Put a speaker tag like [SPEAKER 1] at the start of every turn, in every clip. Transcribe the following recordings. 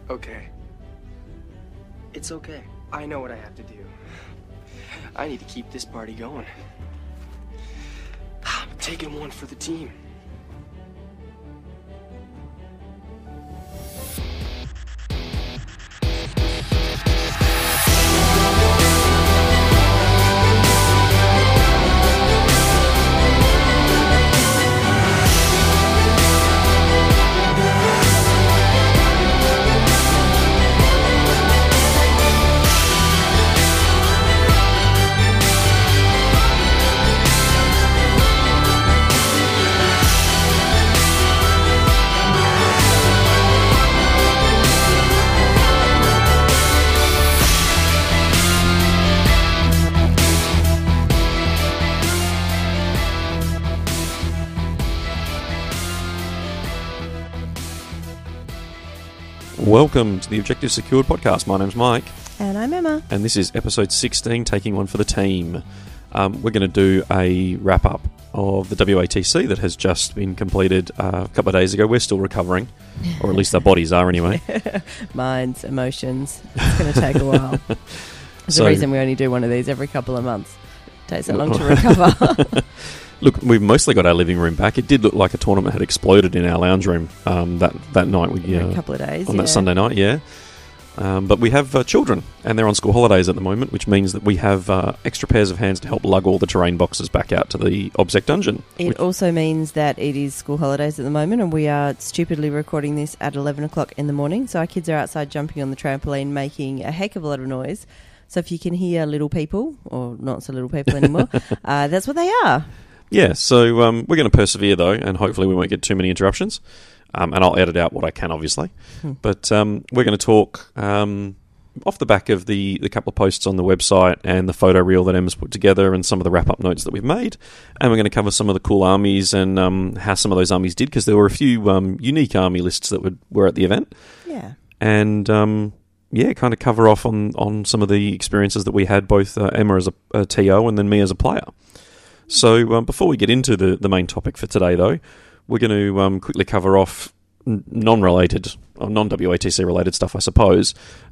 [SPEAKER 1] Okay. It's okay. I know what I have to do. I need to keep this party going. I'm taking one for the team.
[SPEAKER 2] Welcome to the Objective Secured podcast. My name's Mike.
[SPEAKER 3] And I'm Emma.
[SPEAKER 2] And this is episode 16, Taking One for the Team. We're going to do a wrap-up of the WATC that has just been completed a couple of days ago. We're still recovering, or at least our bodies are anyway.
[SPEAKER 3] Minds, emotions. It's going to take a while. There's a reason we only do one of these every couple of months. It takes that long to recover.
[SPEAKER 2] Look, we've mostly got our living room back. It did look like a tournament had exploded in our lounge room that night.
[SPEAKER 3] A couple of days,
[SPEAKER 2] on that Sunday night, yeah. But we have children, and they're on school holidays at the moment, which means that we have extra pairs of hands to help lug all the terrain boxes back out to the OBSEC dungeon.
[SPEAKER 3] It also means that it is school holidays at the moment, and we are stupidly recording this at 11 o'clock in the morning, so our kids are outside jumping on the trampoline, making a heck of a lot of noise. So if you can hear little people, or not so little people anymore, that's what they are.
[SPEAKER 2] Yeah, so we're going to persevere, though, and hopefully we won't get too many interruptions. And I'll edit out what I can, obviously. But we're going to talk off the back of the couple of posts on the website and the photo reel that Emma's put together and some of the wrap-up notes that we've made. And we're going to cover some of the cool armies and how some of those armies did, because there were a few unique army lists that were at the event.
[SPEAKER 3] Yeah.
[SPEAKER 2] And, kind of cover off on some of the experiences that we had, both Emma as a TO and then me as a player. So before we get into the main topic for today, though, we're going to quickly cover off non-related, or non-WATC related stuff, I suppose,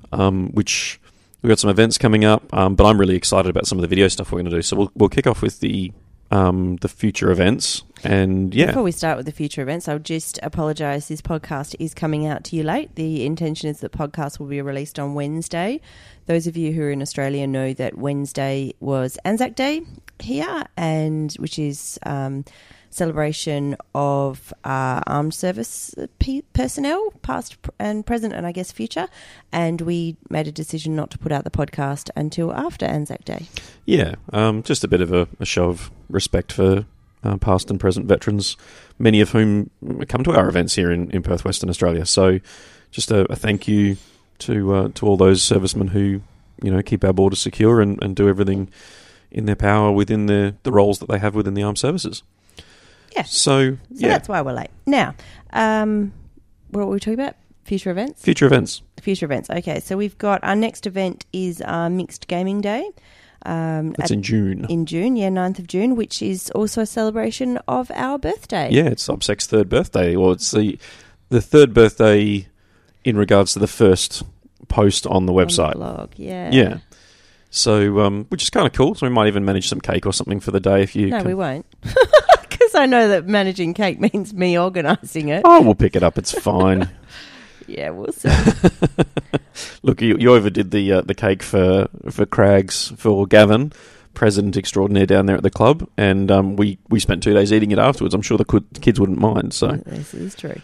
[SPEAKER 2] which we've got some events coming up, but I'm really excited about some of the video stuff we're going to do. So we'll kick off with the future events. And yeah.
[SPEAKER 3] Before we start with the future events, I'll just apologise. This podcast is coming out to you late. The intention is that podcast will be released on Wednesday. Those of you who are in Australia know that Wednesday was Anzac Day here, and which is celebration of armed service personnel, past and present, and I guess future. And we made a decision not to put out the podcast until after Anzac Day.
[SPEAKER 2] Yeah, just a bit of a show of respect for past and present veterans, many of whom come to our events here in Perth, Western Australia. So just a thank you to all those servicemen who keep our borders secure and do everything in their power within the roles that they have within the armed services.
[SPEAKER 3] Yeah.
[SPEAKER 2] So
[SPEAKER 3] that's why we're late. Now, what were we talking about? Future events?
[SPEAKER 2] Future events.
[SPEAKER 3] Future events. Okay, so we've got our next event is Mixed Gaming Day.
[SPEAKER 2] It's in June.
[SPEAKER 3] In June, 9th of June, which is also a celebration of our birthday.
[SPEAKER 2] Yeah, it's OBSEC's third birthday. Well, it's the third birthday in regards to the first post on the website.
[SPEAKER 3] On the blog, yeah.
[SPEAKER 2] Yeah. So, which is kind of cool. So we might even manage some cake or something for the day if you...
[SPEAKER 3] No, we won't. Because I know that managing cake means me organising it.
[SPEAKER 2] Oh, we'll pick it up. It's fine.
[SPEAKER 3] Yeah, we'll see.
[SPEAKER 2] Look, you overdid the cake for Craigs, for Gavin, president extraordinaire down there at the club, and we spent 2 days eating it afterwards. I'm sure the kids wouldn't mind. So
[SPEAKER 3] this is true.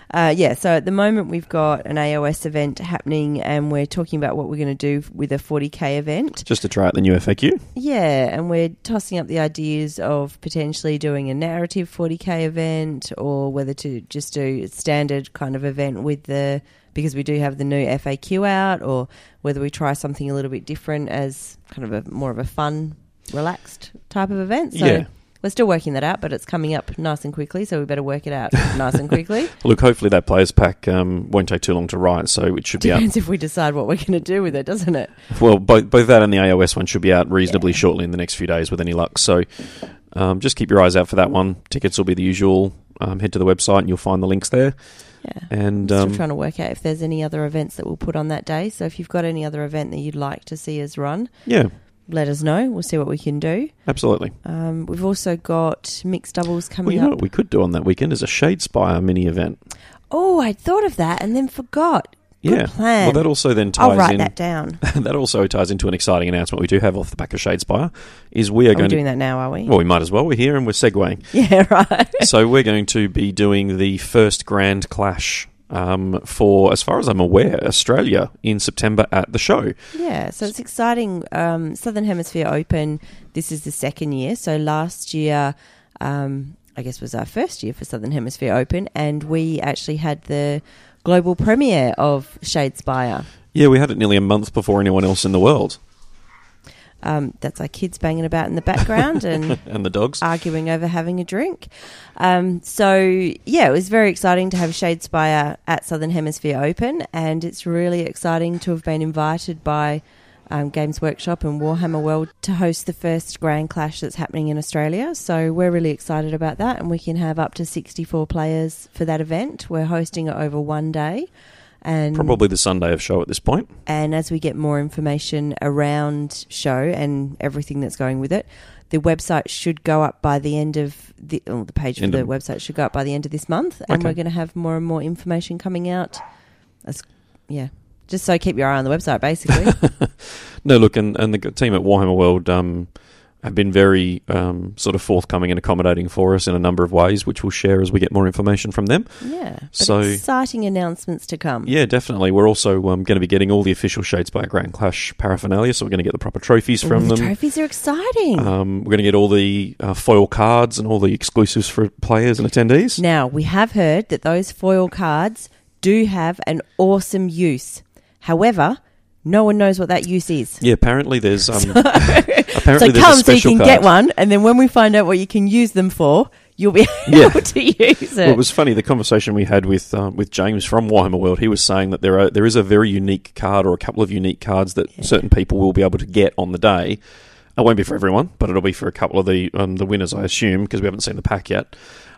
[SPEAKER 3] So at the moment we've got an AOS event happening, and we're talking about what we're going to do with a 40k event.
[SPEAKER 2] Just to try out the new FAQ?
[SPEAKER 3] Yeah, and we're tossing up the ideas of potentially doing a narrative 40k event, or whether to just do a standard kind of event because we do have the new FAQ out, or whether we try something a little bit different as kind of more of a fun, relaxed type of event. So
[SPEAKER 2] yeah.
[SPEAKER 3] We're still working that out, but it's coming up nice and quickly, so we better work it out nice and quickly.
[SPEAKER 2] Look, hopefully that players pack won't take too long to write, so it should be out.
[SPEAKER 3] Depends if we decide what we're going to do with it, doesn't it?
[SPEAKER 2] Well, both that and the AOS one should be out reasonably shortly in the next few days with any luck. So Just keep your eyes out for that one. Tickets will be the usual. Head to the website and you'll find the links there.
[SPEAKER 3] Yeah.
[SPEAKER 2] And
[SPEAKER 3] Still trying to work out if there's any other events that we'll put on that day. So if you've got any other event that you'd like to see us run, let us know. We'll see what we can do.
[SPEAKER 2] Absolutely.
[SPEAKER 3] We've also got mixed doubles coming
[SPEAKER 2] Well, you know
[SPEAKER 3] up.
[SPEAKER 2] what we could do on that weekend is a Shadespire mini event.
[SPEAKER 3] Oh, I'd thought of that and then forgot. Good plan.
[SPEAKER 2] Well, that also then ties
[SPEAKER 3] I'll write
[SPEAKER 2] in.
[SPEAKER 3] that down.
[SPEAKER 2] That also ties into an exciting announcement we do have off the back of Shadespire. Is we are going
[SPEAKER 3] doing that now, are we?
[SPEAKER 2] Well, we might as well. We're here and we're segueing.
[SPEAKER 3] Yeah, right.
[SPEAKER 2] So we're going to be doing the first Grand Clash for, as far as I'm aware, Australia in September at the show.
[SPEAKER 3] Yeah, so it's exciting. Southern Hemisphere Open, this is the second year. So last year, I guess, was our first year for Southern Hemisphere Open, and we actually had the global premiere of Shadespire.
[SPEAKER 2] Yeah, we had it nearly a month before anyone else in the world.
[SPEAKER 3] That's our kids banging about in the background and
[SPEAKER 2] and the dogs
[SPEAKER 3] arguing over having a drink. So, yeah, it was very exciting to have Shadespire at Southern Hemisphere Open, and it's really exciting to have been invited by Games Workshop and Warhammer World to host the first Grand Clash that's happening in Australia. So we're really excited about that, and we can have up to 64 players for that event. We're hosting it over one day. And
[SPEAKER 2] probably the Sunday of show at this point.
[SPEAKER 3] And as we get more information around show and everything that's going with it, the website should go up by the end of the page for the website should go up by the end of this month, and we're going to have more and more information coming out. Just so keep your eye on the website, basically.
[SPEAKER 2] No, look, and the team at Warhammer World have been very sort of forthcoming and accommodating for us in a number of ways, which we'll share as we get more information from them.
[SPEAKER 3] Yeah, so exciting announcements to come.
[SPEAKER 2] Yeah, definitely. We're also going to be getting all the official Shadespire Grand Clash paraphernalia, so we're going to get the proper trophies from them.
[SPEAKER 3] The trophies are exciting.
[SPEAKER 2] We're going to get all the foil cards and all the exclusives for players and attendees.
[SPEAKER 3] Now, we have heard that those foil cards do have an awesome use. However, no one knows what that use is.
[SPEAKER 2] Yeah, apparently there's
[SPEAKER 3] apparently
[SPEAKER 2] there's
[SPEAKER 3] come
[SPEAKER 2] a special
[SPEAKER 3] so you can
[SPEAKER 2] card.
[SPEAKER 3] get one, and then when we find out what you can use them for, you'll be able to use it.
[SPEAKER 2] Well, it was funny, the conversation we had with James from Warhammer World. He was saying that there is a very unique card, or a couple of unique cards that certain people will be able to get on the day. It won't be for everyone, but it'll be for a couple of the winners, I assume, because we haven't seen the pack yet.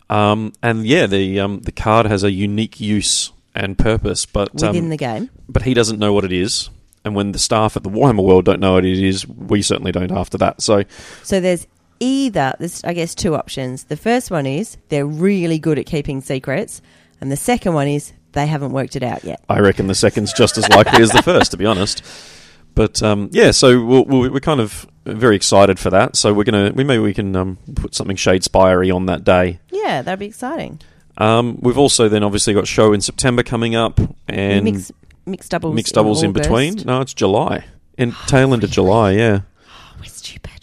[SPEAKER 2] The card has a unique use and purpose, but
[SPEAKER 3] within the game.
[SPEAKER 2] But he doesn't know what it is. And when the staff at the Warhammer World don't know what it is, we certainly don't after that. So
[SPEAKER 3] there's I guess, two options. The first one is they're really good at keeping secrets, and the second one is they haven't worked it out yet.
[SPEAKER 2] I reckon the second's just as likely as the first, to be honest. But so we're kind of very excited for that. So maybe we can put something Shadespire-y on that day.
[SPEAKER 3] Yeah, that'd be exciting.
[SPEAKER 2] We've also then obviously got show in September coming up, and
[SPEAKER 3] mixed doubles.
[SPEAKER 2] Mixed doubles in between. No, it's July. Tail end of July. Yeah.
[SPEAKER 3] Oh, we're stupid.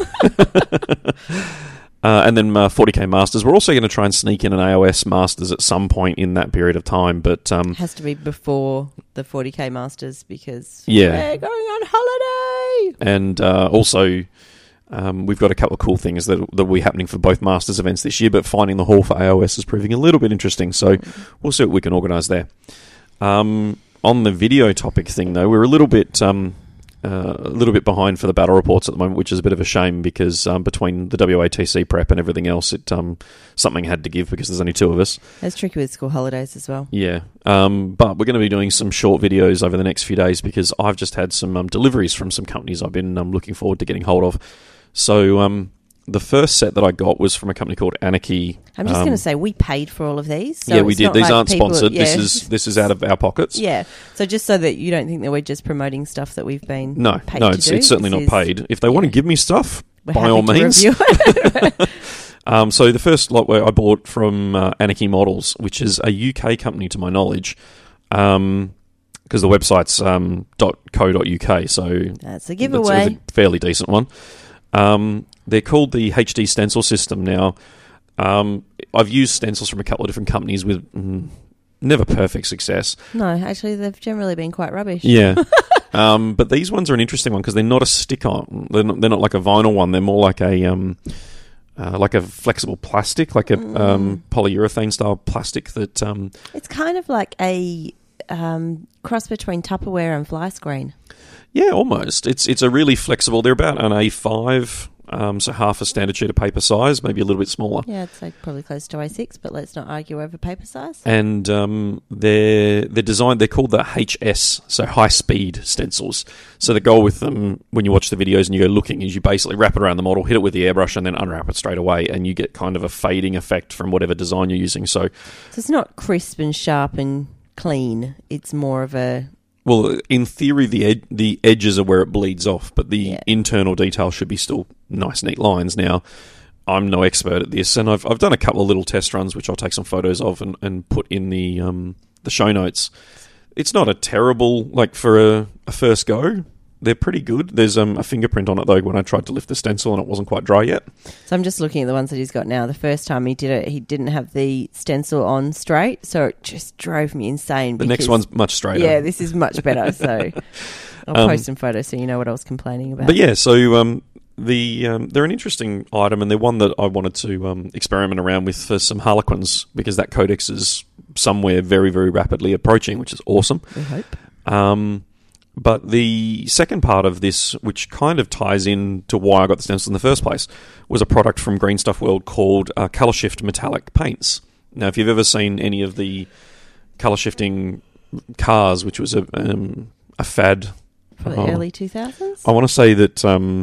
[SPEAKER 2] And then 40k Masters. We're also going to try and sneak in an AOS Masters at some point in that period of time, but
[SPEAKER 3] it has to be before the 40k Masters because
[SPEAKER 2] we're
[SPEAKER 3] going on holiday.
[SPEAKER 2] And also, we've got a couple of cool things that will be happening for both Masters events this year, but finding the hall for AOS is proving a little bit interesting, so we'll see what we can organise there. On the video topic thing, though, we're a little bit behind for the battle reports at the moment, which is a bit of a shame because between the WATC prep and everything else, something had to give because there's only two of us.
[SPEAKER 3] That's tricky with school holidays as well.
[SPEAKER 2] Yeah, but we're going to be doing some short videos over the next few days because I've just had some deliveries from some companies I've been looking forward to getting hold of. So the first set that I got was from a company called Anarchy.
[SPEAKER 3] I'm just going to say we paid for all of these. So
[SPEAKER 2] yeah, we did. These aren't sponsored.
[SPEAKER 3] Yeah.
[SPEAKER 2] This is out of our pockets.
[SPEAKER 3] Yeah. So just so that you don't think that we're just promoting stuff that we've been paid to do.
[SPEAKER 2] It's certainly not paid. If they want to give me stuff, by all means.
[SPEAKER 3] So
[SPEAKER 2] the first lot where I bought from Anarchy Models, which is a UK company to my knowledge, because the website's .co.uk, so
[SPEAKER 3] that's a giveaway.
[SPEAKER 2] It's a fairly decent one. They're called the HD Stencil System. Now, I've used stencils from a couple of different companies with never perfect success.
[SPEAKER 3] No, actually, they've generally been quite rubbish.
[SPEAKER 2] Yeah. But these ones are an interesting one because they're not a stick-on. They're not like a vinyl one. They're more like a flexible plastic, like a polyurethane-style plastic that...
[SPEAKER 3] It's kind of like a cross between Tupperware and fly screen.
[SPEAKER 2] Yeah, almost. It's a really flexible... They're about an A5 so half a standard sheet of paper size, maybe a little bit smaller.
[SPEAKER 3] Yeah, I'd say probably close to A6, but let's not argue over paper size.
[SPEAKER 2] And they're designed, they're called the HS, so high-speed stencils. So the goal with them, when you watch the videos and you go looking, is you basically wrap it around the model, hit it with the airbrush, and then unwrap it straight away, and you get kind of a fading effect from whatever design you're using. So
[SPEAKER 3] it's not crisp and sharp and clean. It's more of a...
[SPEAKER 2] Well, in theory, the edges are where it bleeds off, but the internal detail should be still nice, neat lines. Now, I'm no expert at this, and I've done a couple of little test runs, which I'll take some photos of and put in the show notes. It's not a terrible, like, for a first go. They're pretty good. There's a fingerprint on it, though, when I tried to lift the stencil and it wasn't quite dry yet.
[SPEAKER 3] So I'm just looking at the ones that he's got now. The first time he did it, he didn't have the stencil on straight, so it just drove me insane.
[SPEAKER 2] The next one's much straighter.
[SPEAKER 3] Yeah, this is much better, so I'll post some photos so you know what I was complaining about.
[SPEAKER 2] But yeah, so they're an interesting item, and they're one that I wanted to experiment around with for some Harlequins, because that codex is somewhere very, very rapidly approaching, which is awesome.
[SPEAKER 3] We hope.
[SPEAKER 2] But the second part of this, which kind of ties in to why I got the stencils in the first place, was a product from Green Stuff World called Colour Shift Metallic Paints. Now, if you've ever seen any of the colour shifting cars, which was a fad...
[SPEAKER 3] For the early 2000s?
[SPEAKER 2] I want to say that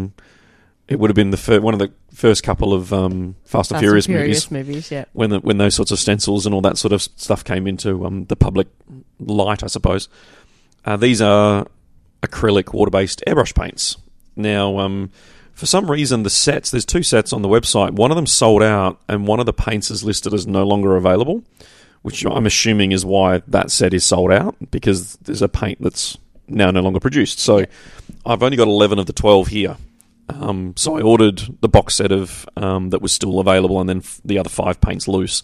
[SPEAKER 2] it would have been one of the first couple of Fast and Furious
[SPEAKER 3] movies, yeah.
[SPEAKER 2] When those sorts of stencils and all that sort of stuff came into the public light, I suppose. These are acrylic water-based airbrush paints. Now, for some reason, there's 2 sets on the website. One of them sold out, and one of the paints is listed as no longer available, which I'm assuming is why that set is sold out, because there's a paint that's now no longer produced. So I've only got 11 of the 12 here. So I ordered the box set of that was still available, and then the other 5 paints loose.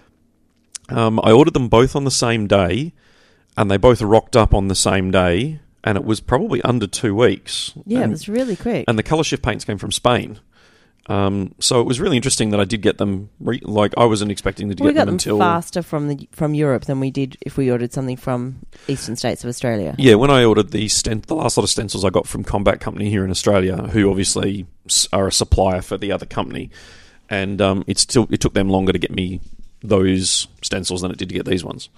[SPEAKER 2] I ordered them both on the same day, and they both rocked up on the same day, and it was probably under 2 weeks.
[SPEAKER 3] Yeah, it was really quick.
[SPEAKER 2] And the colour shift paints came from Spain. So it was really interesting that I did get them. I wasn't expecting to get them until...
[SPEAKER 3] We got them faster from Europe than we did if we ordered something from eastern states of Australia.
[SPEAKER 2] Yeah, when I ordered the last lot of stencils I got from Combat Company here in Australia, who obviously are a supplier for the other company, and it took them longer to get me those stencils than it did to get these ones.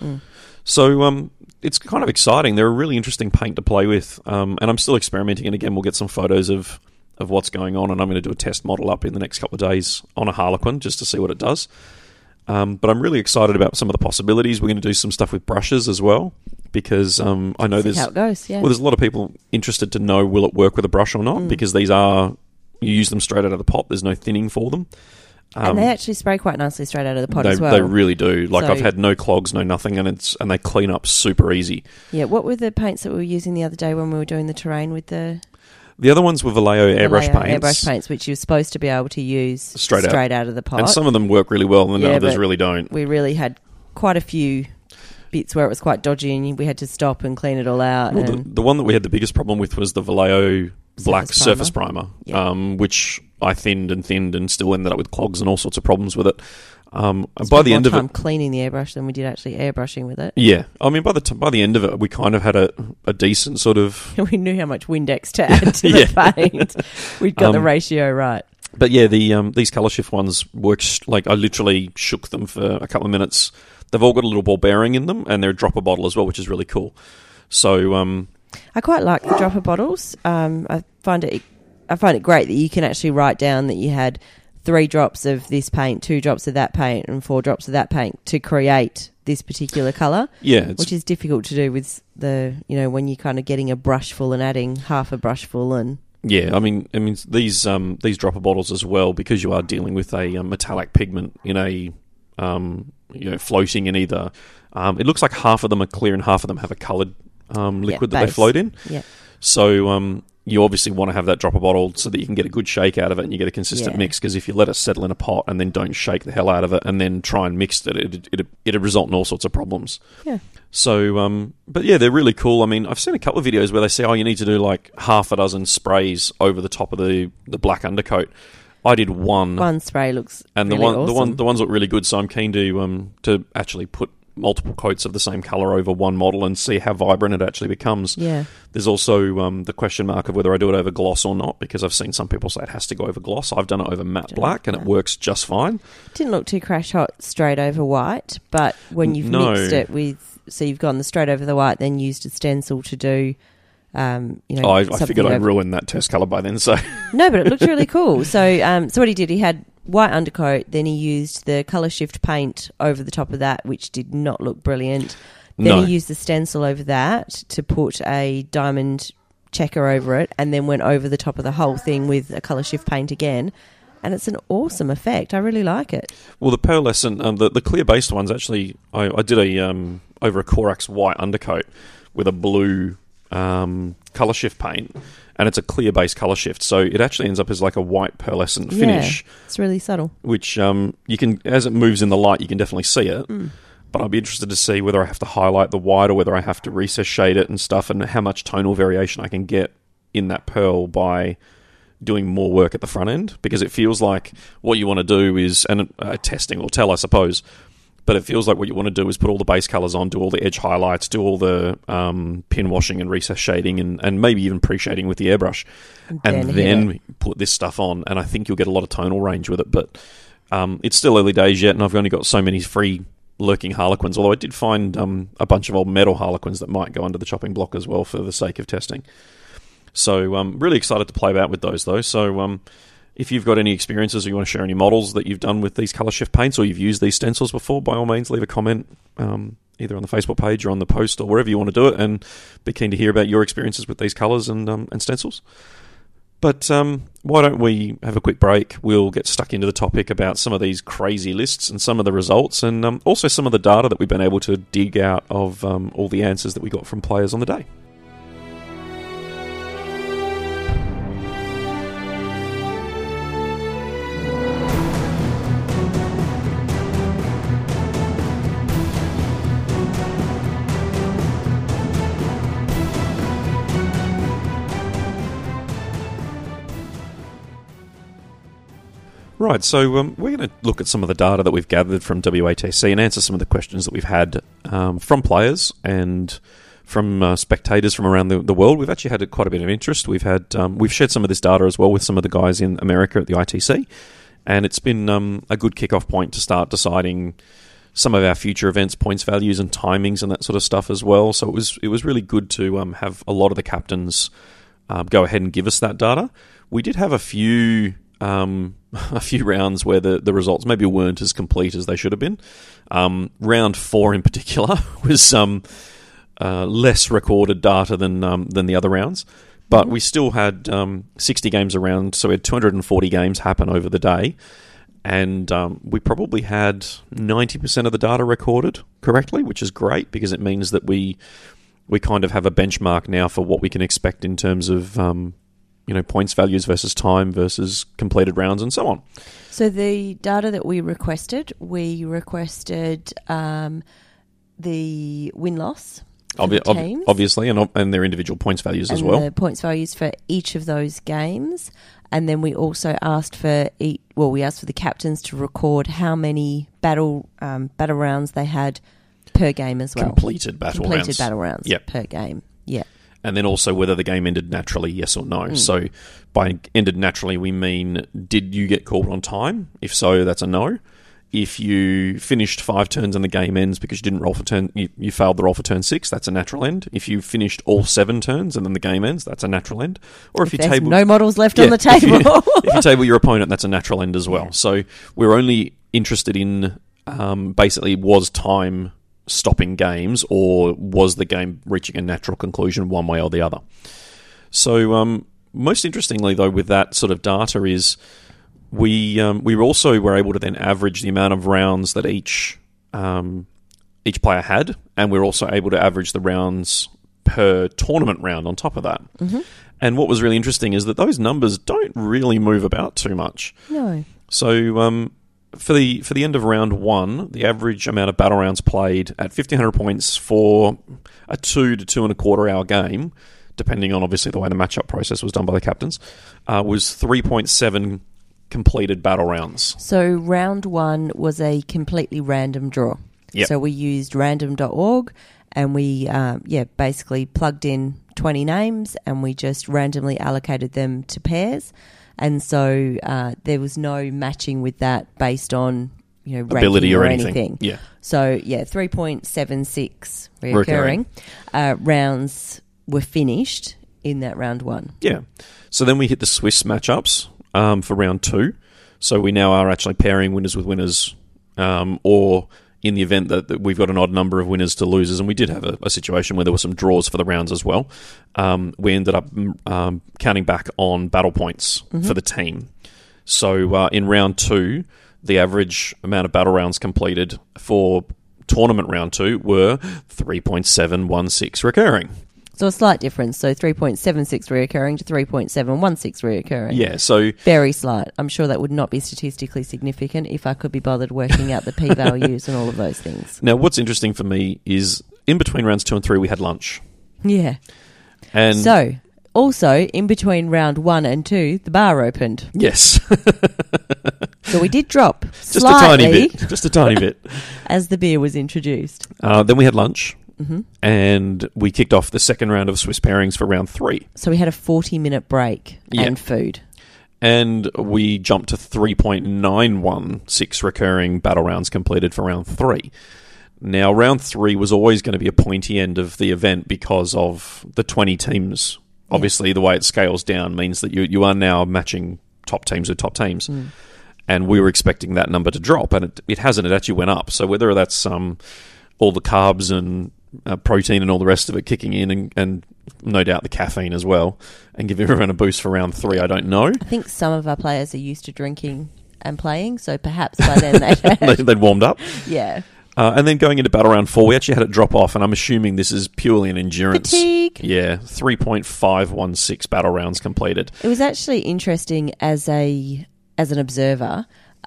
[SPEAKER 2] So it's kind of exciting. They're a really interesting paint to play with, and I'm still experimenting, and again we'll get some photos of what's going on, and I'm going to do a test model up in the next couple of days on a Harlequin just to see what it does. But I'm really excited about some of the possibilities. We're going to do some stuff with brushes as well, because I know
[SPEAKER 3] see how it goes, yeah.
[SPEAKER 2] Well, there's a lot of people interested to know will it work with a brush or not, because these you use them straight out of the pot. There's no thinning for them.
[SPEAKER 3] And they actually spray quite nicely straight out of the pot as well.
[SPEAKER 2] They really do. I've had no clogs, no nothing, and they clean up super easy.
[SPEAKER 3] Yeah, what were the paints that we were using the other day when we were doing the terrain with the...
[SPEAKER 2] The other ones were Vallejo airbrush paints.
[SPEAKER 3] Airbrush paints, which you're supposed to be able to use straight out of the pot.
[SPEAKER 2] And some of them work really well, and others really don't.
[SPEAKER 3] We really had quite a few bits where it was quite dodgy, and we had to stop and clean it all out.
[SPEAKER 2] Well, the one that we had the biggest problem with was the Vallejo black surface primer, which I thinned and still ended up with clogs and all sorts of problems with it. By the end of it,
[SPEAKER 3] cleaning the airbrush than we did actually airbrushing with it.
[SPEAKER 2] Yeah, I mean by the end of it, we kind of had a decent sort of.
[SPEAKER 3] We knew how much Windex to add to the paint. We'd got the ratio right.
[SPEAKER 2] But yeah, these colour shift ones work. I literally shook them for a couple of minutes. They've all got a little ball bearing in them, and they're a dropper bottle as well, which is really cool. So
[SPEAKER 3] I quite like the dropper bottles. I find it great that you can actually write down that you had 3 drops of this paint, 2 drops of that paint, and 4 drops of that paint to create this particular colour. Yeah, which is difficult to do with when you're kind of getting a brush full and adding half a brush full and.
[SPEAKER 2] Yeah, I mean these dropper bottles as well, because you are dealing with a metallic pigment in a floating in either. It looks like half of them are clear and half of them have a coloured liquid that they float in.
[SPEAKER 3] Yeah.
[SPEAKER 2] So you obviously want to have that dropper bottle so that you can get a good shake out of it and you get a consistent mix, because if you let it settle in a pot and then don't shake the hell out of it and then try and mix it'd result in all sorts of problems.
[SPEAKER 3] Yeah.
[SPEAKER 2] So, but yeah, they're really cool. I mean, I've seen a couple of videos where they say, you need to do like half a dozen sprays over the top of the black undercoat. I did one.
[SPEAKER 3] One spray looks
[SPEAKER 2] and
[SPEAKER 3] really awesome.
[SPEAKER 2] the ones look really good, so I'm keen to actually put multiple coats of the same colour over one model and see how vibrant it actually becomes.
[SPEAKER 3] Yeah.
[SPEAKER 2] There's also the question mark of whether I do it over gloss or not, because I've seen some people say it has to go over gloss. I've done it over matte black, and it works just fine.
[SPEAKER 3] Didn't look too crash hot straight over white, but when you've mixed it with, so you've gone the straight over the white, then used a stencil to do,
[SPEAKER 2] I figured I'd ruin that test colour by then, so...
[SPEAKER 3] No, but it looked really cool. So what he did, he had white undercoat, then he used the colour shift paint over the top of that, which did not look brilliant. Then he used the stencil over that to put a diamond checker over it, and then went over the top of the whole thing with a colour shift paint again. And it's an awesome effect. I really like it.
[SPEAKER 2] Well, the pearlescent, the clear-based ones, actually, I did over a Corax white undercoat with a blue colour shift paint, and it's a clear-based colour shift, so it actually ends up as like a white pearlescent finish.
[SPEAKER 3] Yeah, it's really subtle.
[SPEAKER 2] Which you can, as it moves in the light, you can definitely see it. But I'd be interested to see whether I have to highlight the white or whether I have to recess shade it and stuff, and how much tonal variation I can get in that pearl by doing more work at the front end, because it feels like what you want to do is, and testing will tell, I suppose, but it feels like what you want to do is put all the base colours on, do all the edge highlights, do all the pin washing and recess shading, and maybe even pre-shading with the airbrush, and then put this stuff on, and I think you'll get a lot of tonal range with it. But it's still early days yet, and I've only got so many free lurking Harlequins, although I did find a bunch of old metal Harlequins that might go under the chopping block as well for the sake of testing. So really excited to play about with those, though. So if you've got any experiences or you want to share any models that you've done with these colour shift paints, or you've used these stencils before, by all means leave a comment either on the Facebook page or on the post or wherever you want to do it, and be keen to hear about your experiences with these colours and stencils. But why don't we have a quick break? We'll get stuck into the topic about some of these crazy lists and some of the results, and also some of the data that we've been able to dig out of all the answers that we got from players on the day. Right, so we're going to look at some of the data that we've gathered from WATC and answer some of the questions that we've had from players and from spectators from around the world. We've actually had quite a bit of interest. We've shared some of this data as well with some of the guys in America at the ITC, and it's been a good kick-off point to start deciding some of our future events, points values and timings and that sort of stuff as well. So it was really good to have a lot of the captains go ahead and give us that data. We did have a few rounds where the results maybe weren't as complete as they should have been. Round 4 in particular was less recorded data than the other rounds, but we still had 60 games around, so we had 240 games happen over the day, and we probably had 90% of the data recorded correctly, which is great because it means that we kind of have a benchmark now for what we can expect in terms of points values versus time versus completed rounds and so on.
[SPEAKER 3] So the data that we requested the win-loss teams. Obviously, and their individual points values as well. The points values for each of those games. And then we also asked for the captains to record how many battle rounds they had per game as well.
[SPEAKER 2] Completed battle rounds
[SPEAKER 3] per game, yeah.
[SPEAKER 2] And then also whether the game ended naturally, yes or no. So by ended naturally, we mean, did you get called on time? If so, that's a no. If you finished 5 turns and the game ends because you didn't roll for turn, you failed the roll for turn 6, that's a natural end. If you finished all 7 turns and then the game ends, that's a natural end. Or if you
[SPEAKER 3] there's no models left on the table.
[SPEAKER 2] If you table your opponent, that's a natural end as well. Yeah. So we're only interested in basically, was time stopping games, or was the game reaching a natural conclusion one way or the other? So most interestingly, though, with that sort of data is we also were able to then average the amount of rounds that each player had, and we're also able to average the rounds per tournament round on top of that. Mm-hmm. And what was really interesting is that those numbers don't really move about too much.
[SPEAKER 3] No.
[SPEAKER 2] So for the end of round 1, the average amount of battle rounds played at 1,500 points for a 2 to 2.25 hour game, depending on obviously the way the matchup process was done by the captains, was 3.7 completed battle rounds.
[SPEAKER 3] So round 1 was a completely random draw.
[SPEAKER 2] Yep.
[SPEAKER 3] So we used random.org and we, basically plugged in 20 names and we just randomly allocated them to pairs. And so there was no matching with that based on,
[SPEAKER 2] ability or anything. Yeah.
[SPEAKER 3] So, 3.76 reoccurring rounds were finished in that round one.
[SPEAKER 2] Yeah. So then we hit the Swiss matchups for round 2. So we now are actually pairing winners with winners, or in the event that we've got an odd number of winners to losers, and we did have a situation where there were some draws for the rounds as well. We ended up counting back on battle points for the team. So in round 2, the average amount of battle rounds completed for tournament round 2 were 3.716 recurring.
[SPEAKER 3] So a slight difference. So 3.76 reoccurring to 3.716 reoccurring.
[SPEAKER 2] Yeah, so...
[SPEAKER 3] Very slight. I'm sure that would not be statistically significant if I could be bothered working out the p-values and all of those things.
[SPEAKER 2] Now, what's interesting for me is in between rounds 2 and 3, we had lunch.
[SPEAKER 3] Yeah.
[SPEAKER 2] And
[SPEAKER 3] so, also, in between round 1 and 2, the bar opened.
[SPEAKER 2] Yes.
[SPEAKER 3] So we did drop
[SPEAKER 2] Just a
[SPEAKER 3] slightly.
[SPEAKER 2] tiny bit. Just a tiny bit.
[SPEAKER 3] As the beer was introduced.
[SPEAKER 2] Then we had lunch. And we kicked off the second round of Swiss pairings for round 3.
[SPEAKER 3] So we had a 40-minute break and food.
[SPEAKER 2] And we jumped to 3.916 recurring battle rounds completed for round 3. Now, round 3 was always going to be a pointy end of the event because of the 20 teams. Obviously, the way it scales down means that you are now matching top teams with top teams. And we were expecting that number to drop, and it hasn't. It actually went up. So whether that's all the carbs and protein and all the rest of it kicking in, and no doubt the caffeine as well, and give everyone a boost for round 3, I don't know.
[SPEAKER 3] I think some of our players are used to drinking and playing, so perhaps by then
[SPEAKER 2] they'd warmed up.
[SPEAKER 3] Yeah.
[SPEAKER 2] And then going into battle round 4, we actually had it drop off, and I'm assuming this is purely an endurance.
[SPEAKER 3] Fatigue.
[SPEAKER 2] Yeah, 3.516 battle rounds completed.
[SPEAKER 3] It was actually interesting as an observer,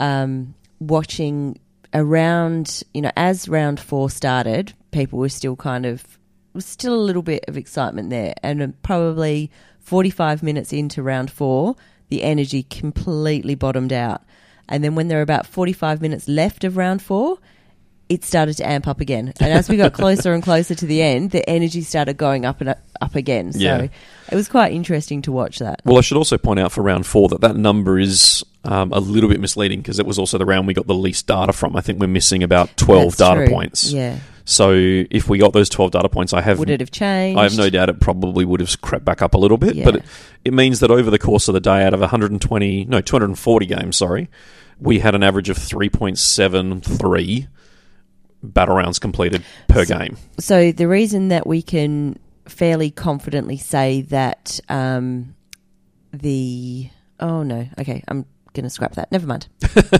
[SPEAKER 3] watching around, as round 4 started, people were still still a little bit of excitement there. And probably 45 minutes into round 4, the energy completely bottomed out. And then when there were about 45 minutes left of round 4, it started to amp up again. And as we got closer and closer to the end, the energy started going up and up again. So it was quite interesting to watch that.
[SPEAKER 2] Well, I should also point out for round 4 that number is a little bit misleading because it was also the round we got the least data from. I think we're missing about 12 data points.
[SPEAKER 3] Yeah.
[SPEAKER 2] So if we got those 12 data points,
[SPEAKER 3] would it have changed?
[SPEAKER 2] I have no doubt it probably would have crept back up a little bit. Yeah. But it means that over the course of the day, out of 240 games, we had an average of 3.73 battle rounds completed per game.
[SPEAKER 3] So the reason that we can fairly confidently say that I'm going to scrap that. Never mind.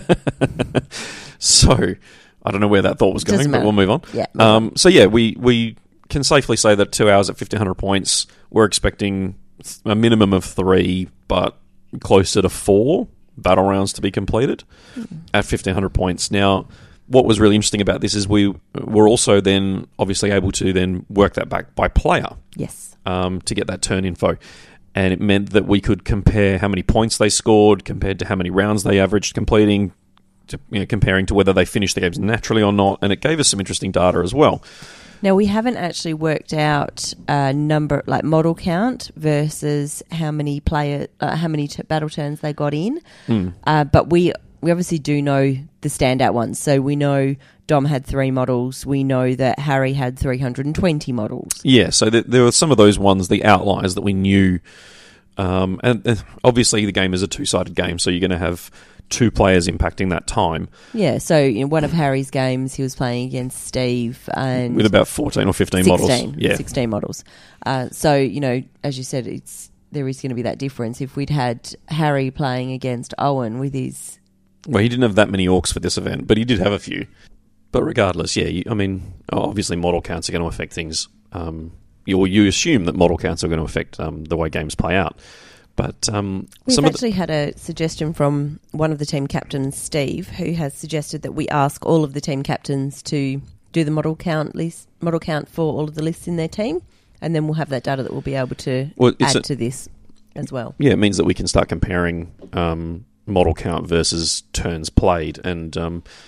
[SPEAKER 2] So I don't know where that thought was going, but we'll move on.
[SPEAKER 3] Yeah.
[SPEAKER 2] We can safely say that 2 hours at 1,500 points, we're expecting a minimum of 3, but closer to 4 battle rounds to be completed at 1,500 points. Now, what was really interesting about this is we were also then obviously able to then work that back by player.
[SPEAKER 3] Yes.
[SPEAKER 2] To get that turn info. And it meant that we could compare how many points they scored compared to how many rounds they averaged completing, comparing to whether they finished the games naturally or not. And it gave us some interesting data as well.
[SPEAKER 3] Now, we haven't actually worked out a number, like model count versus how many battle turns they got in. But we obviously do know the standout ones. So we know Dom had 3 models. We know that Harry had 320 models. Yeah,
[SPEAKER 2] so there were some of those ones, the outliers that we knew. And obviously the game is a 2-sided game, so you're going to have 2 players impacting that time.
[SPEAKER 3] Yeah, so in one of Harry's games, he was playing against Steve. And
[SPEAKER 2] with about 14 or 15 models.
[SPEAKER 3] 16 models. So, as you said, there is going to be that difference. If we'd had Harry playing against Owen with his...
[SPEAKER 2] Well, he didn't have that many orcs for this event, but he did have a few. But regardless, obviously model counts are going to affect things. You assume that model counts are going to affect the way games play out. But
[SPEAKER 3] we've actually had a suggestion from one of the team captains, Steve, who has suggested that we ask all of the team captains to do the model count for all of the lists in their team, and then we'll have that data that we'll be able to add to this as well.
[SPEAKER 2] Yeah, it means that we can start comparing model count versus turns played, and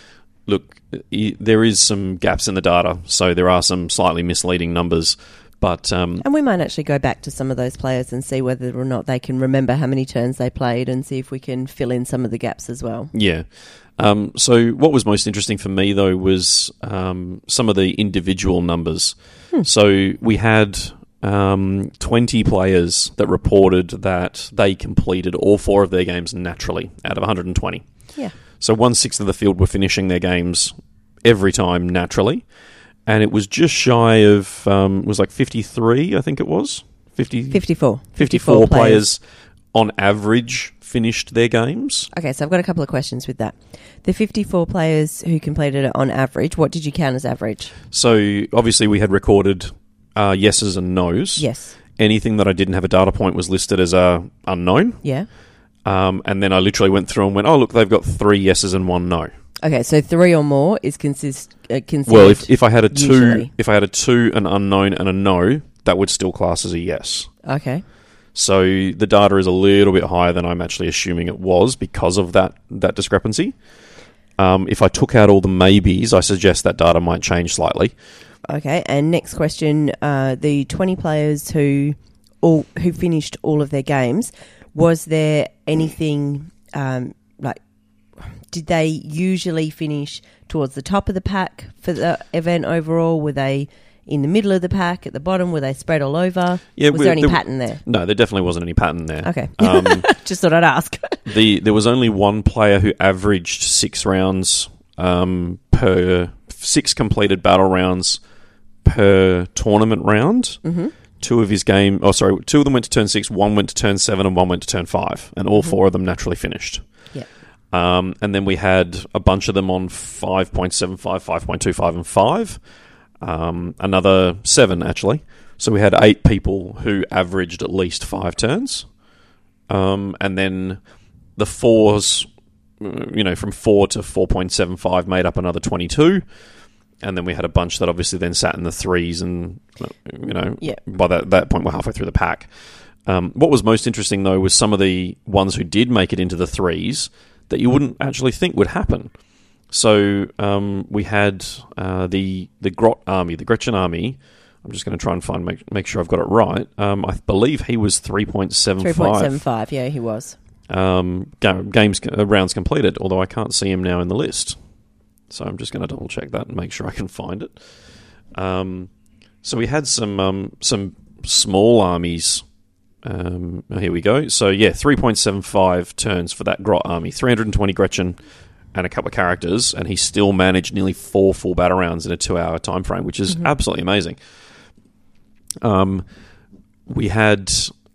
[SPEAKER 2] look, there is some gaps in the data, so there are some slightly misleading numbers. But
[SPEAKER 3] and we might actually go back to some of those players and see whether or not they can remember how many turns they played and see if we can fill in some of the gaps as well.
[SPEAKER 2] Yeah. So what was most interesting for me, though, was some of the individual numbers. So we had 20 players that reported that they completed all 4 of their games naturally out of 120.
[SPEAKER 3] Yeah.
[SPEAKER 2] So 1/6 of the field were finishing their games every time naturally. And it was just shy of, it was like 53, I think it was.
[SPEAKER 3] 54.
[SPEAKER 2] 54 players on average finished their games.
[SPEAKER 3] Okay, so I've got a couple of questions with that. The 54 players who completed it on average, what did you count as average?
[SPEAKER 2] So obviously we had recorded yeses and nos.
[SPEAKER 3] Yes.
[SPEAKER 2] Anything that I didn't have a data point was listed as a unknown.
[SPEAKER 3] Yeah.
[SPEAKER 2] And then I literally went through and went, oh, look, they've got 3 yeses and 1 no.
[SPEAKER 3] Okay, so 3 or more is considered.
[SPEAKER 2] Well, if I had a 2,
[SPEAKER 3] usually.
[SPEAKER 2] if I had a 2, an unknown, and a no, that would still class as a yes.
[SPEAKER 3] Okay.
[SPEAKER 2] So the data is a little bit higher than I'm actually assuming it was because of that discrepancy. If I took out all the maybes, I suggest that data might change slightly.
[SPEAKER 3] Okay, and next question: the 20 players who finished all of their games, was there anything like? Did they usually finish towards the top of the pack for the event overall? Were they in the middle of the pack, at the bottom? Were they spread all over?
[SPEAKER 2] Yeah,
[SPEAKER 3] was there any pattern there?
[SPEAKER 2] No, there definitely wasn't any pattern there.
[SPEAKER 3] Okay. Just thought I'd ask.
[SPEAKER 2] There was only one player who averaged 6 rounds per 6 completed battle rounds per tournament round. Mm-hmm. 2 of them went to turn 6, 1 went to turn 7, and 1 went to turn 5, and all 4 of them naturally finished.
[SPEAKER 3] Yeah.
[SPEAKER 2] And then we had a bunch of them on 5.75, 5.25, and 5. Another 7, actually. So we had 8 people who averaged at least 5 turns. And then the 4s, from 4 to 4.75 made up another 22. And then we had a bunch that obviously then sat in the 3s and, by that point we're halfway through the pack. What was most interesting, though, was some of the ones who did make it into the 3s that you wouldn't actually think would happen. So we had the Grot army, the Gretchen army. I'm just going to try and make sure I've got it right. I believe he was 3.75.
[SPEAKER 3] 3.75, yeah, he was.
[SPEAKER 2] Rounds completed, although I can't see him now in the list. So I'm just going to double check that and make sure I can find it. So we had some small armies. Here we go. So yeah, 3.75 turns for that Grot army, 320 Gretchen and a couple of characters, and he still managed nearly 4 full battle rounds in a 2-hour time frame, which is absolutely amazing. We had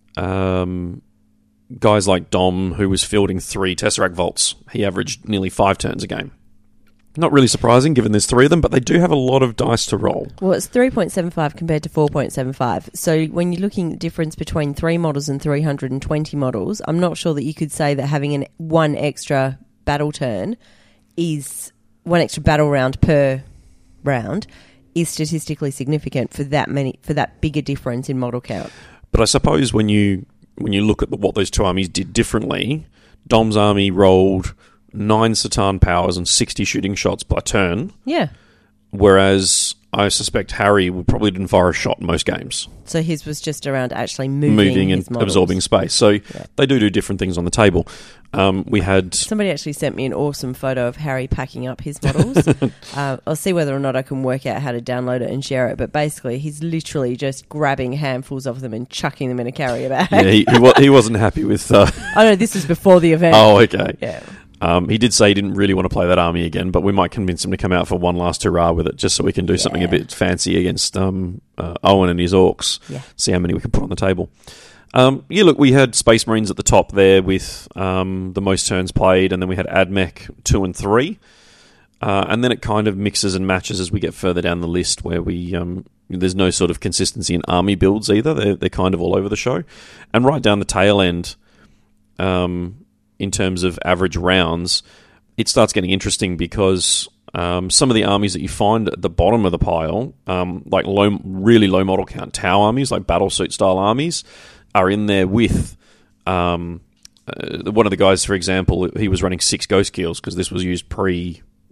[SPEAKER 2] guys like Dom, who was fielding 3 Tesseract Vaults. He averaged nearly 5 turns a game. Not really surprising, given there's 3 of them, but they do have a lot of dice to roll.
[SPEAKER 3] Well, it's 3.75 compared to 4.75. So when you're looking at the difference between 3 models and 320 models, I'm not sure that you could say that having one extra battle turn is 1 extra battle round per round is statistically significant for that bigger difference in model count.
[SPEAKER 2] But I suppose when you look at what those 2 armies did differently, Dom's army rolled 9 Satan powers and 60 shooting shots per turn.
[SPEAKER 3] Yeah.
[SPEAKER 2] Whereas I suspect Harry probably didn't fire a shot in most games.
[SPEAKER 3] So his was just around actually moving
[SPEAKER 2] and
[SPEAKER 3] his models.
[SPEAKER 2] Absorbing space. So they do different things on the table. We had...
[SPEAKER 3] Somebody actually sent me an awesome photo of Harry packing up his models. I'll see whether or not I can work out how to download it and share it. But basically, he's literally just grabbing handfuls of them and chucking them in a carrier bag.
[SPEAKER 2] Yeah, he wasn't happy with...
[SPEAKER 3] Oh, no, this was before the event.
[SPEAKER 2] Oh, okay.
[SPEAKER 3] Yeah.
[SPEAKER 2] He did say he didn't really want to play that army again, but we might convince him to come out for one last hurrah with it, just so we can do something a bit fancy against Owen and his Orcs. Yeah. See how many we can put on the table. Look, we had Space Marines at the top there with the most turns played, and then we had AdMech 2 and 3. And then it kind of mixes and matches as we get further down the list, where we there's no sort of consistency in army builds either. They're kind of all over the show. And right down the tail end... in terms of average rounds, it starts getting interesting because some of the armies that you find at the bottom of the pile, like really low model count Tau armies, like battlesuit style armies, are in there with one of the guys, for example, he was running 6 Ghost Keels because this was used pre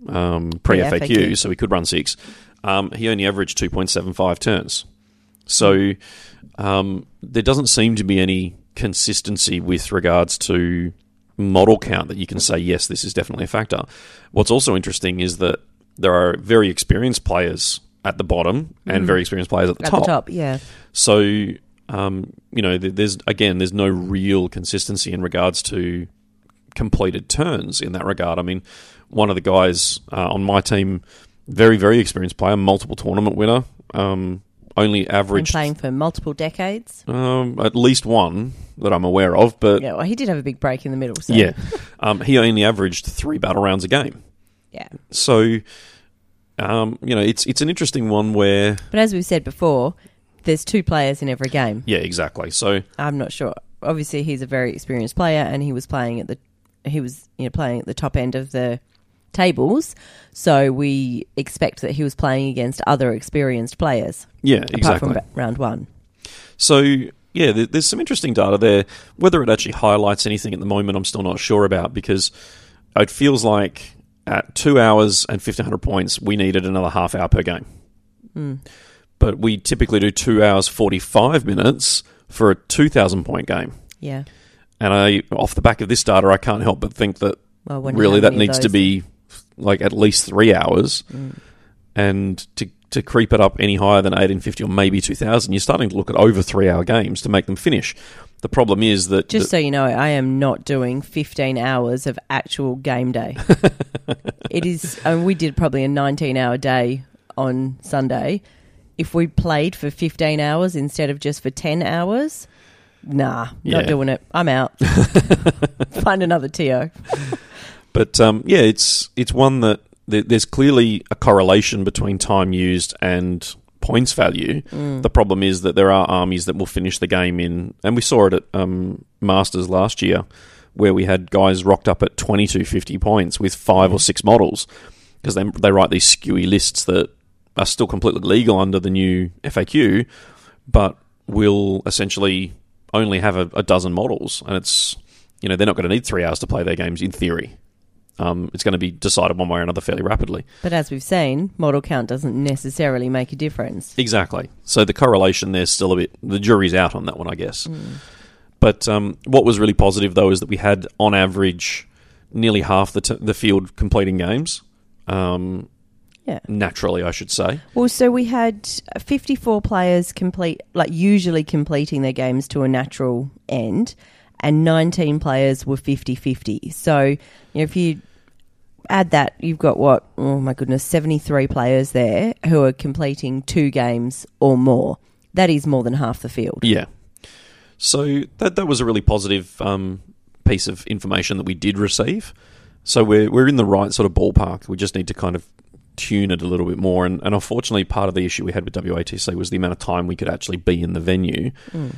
[SPEAKER 2] pre-FAQ,
[SPEAKER 3] Pre-FAQ.
[SPEAKER 2] so he could run 6. He only averaged 2.75 turns. So there doesn't seem to be any consistency with regards to model count that you can say, yes, this is definitely a factor. What's also interesting is that there are very experienced players at the bottom and very experienced players at the top.
[SPEAKER 3] At the top, yeah.
[SPEAKER 2] So, there's no real consistency in regards to completed turns in that regard. I mean, one of the guys on my team, very, very experienced player, multiple tournament winner, only
[SPEAKER 3] Been
[SPEAKER 2] averaged
[SPEAKER 3] playing for multiple decades.
[SPEAKER 2] at least one that I'm aware of, but
[SPEAKER 3] Yeah, well, he did have a big break in the middle. So.
[SPEAKER 2] yeah, he only averaged 3 battle rounds a game.
[SPEAKER 3] Yeah.
[SPEAKER 2] So, it's an interesting one where...
[SPEAKER 3] But as we've said before, there's 2 players in every game.
[SPEAKER 2] Yeah, exactly. So
[SPEAKER 3] I'm not sure. Obviously, he's a very experienced player, and he was playing at the playing at the top end of the tables. So we expect that he was playing against other experienced players.
[SPEAKER 2] yeah,
[SPEAKER 3] Apart
[SPEAKER 2] exactly.
[SPEAKER 3] from round 1.
[SPEAKER 2] So, yeah, there's some interesting data there. Whether it actually highlights anything at the moment, I'm still not sure about, because it feels like at 2 hours and 1,500 points, we needed another half hour per game. But we typically do 2 hours, 45 minutes for a 2,000 point game.
[SPEAKER 3] Yeah.
[SPEAKER 2] And off the back of this data, I can't help but think that
[SPEAKER 3] Well, when you
[SPEAKER 2] really
[SPEAKER 3] have
[SPEAKER 2] that
[SPEAKER 3] many of
[SPEAKER 2] needs to
[SPEAKER 3] those-
[SPEAKER 2] be like at least 3 hours. And to creep it up any higher than 1850 or maybe 2,000, you're starting to look at over 3 hour games to make them finish. The problem is that...
[SPEAKER 3] Just so you know, I am not doing 15 hours of actual game day. It is. We did probably a 19-hour day on Sunday. If we played for 15 hours instead of just for 10 hours, nah,
[SPEAKER 2] Yeah.
[SPEAKER 3] not doing it. I'm out. Find another TO.
[SPEAKER 2] But it's one that there's clearly a correlation between time used and points value. The problem is that there are armies that will finish the game in, and we saw it at Masters last year, where we had guys rocked up at 2250 points with 5 or 6 models, because they write these skewy lists that are still completely legal under the new FAQ, but will essentially only have a dozen models, and it's they're not going to need 3 hours to play their games in theory. It's going to be decided one way or another fairly rapidly.
[SPEAKER 3] But as we've seen, model count doesn't necessarily make a difference.
[SPEAKER 2] Exactly. So the correlation there's still a bit... The jury's out on that one, I guess. But what was really positive, though, is that we had, on average, nearly half the field completing games.
[SPEAKER 3] Yeah.
[SPEAKER 2] Naturally, I should say.
[SPEAKER 3] Well, so we had 54 players usually completing their games to a natural end, and 19 players were 50-50. So, if you add that, you've got 73 players there who are completing 2 games or more. That is more than half the field.
[SPEAKER 2] Yeah. So that was a really positive piece of information that we did receive. So we're in the right sort of ballpark. We just need to kind of tune it a little bit more. And unfortunately, part of the issue we had with WATC was the amount of time we could actually be in the venue.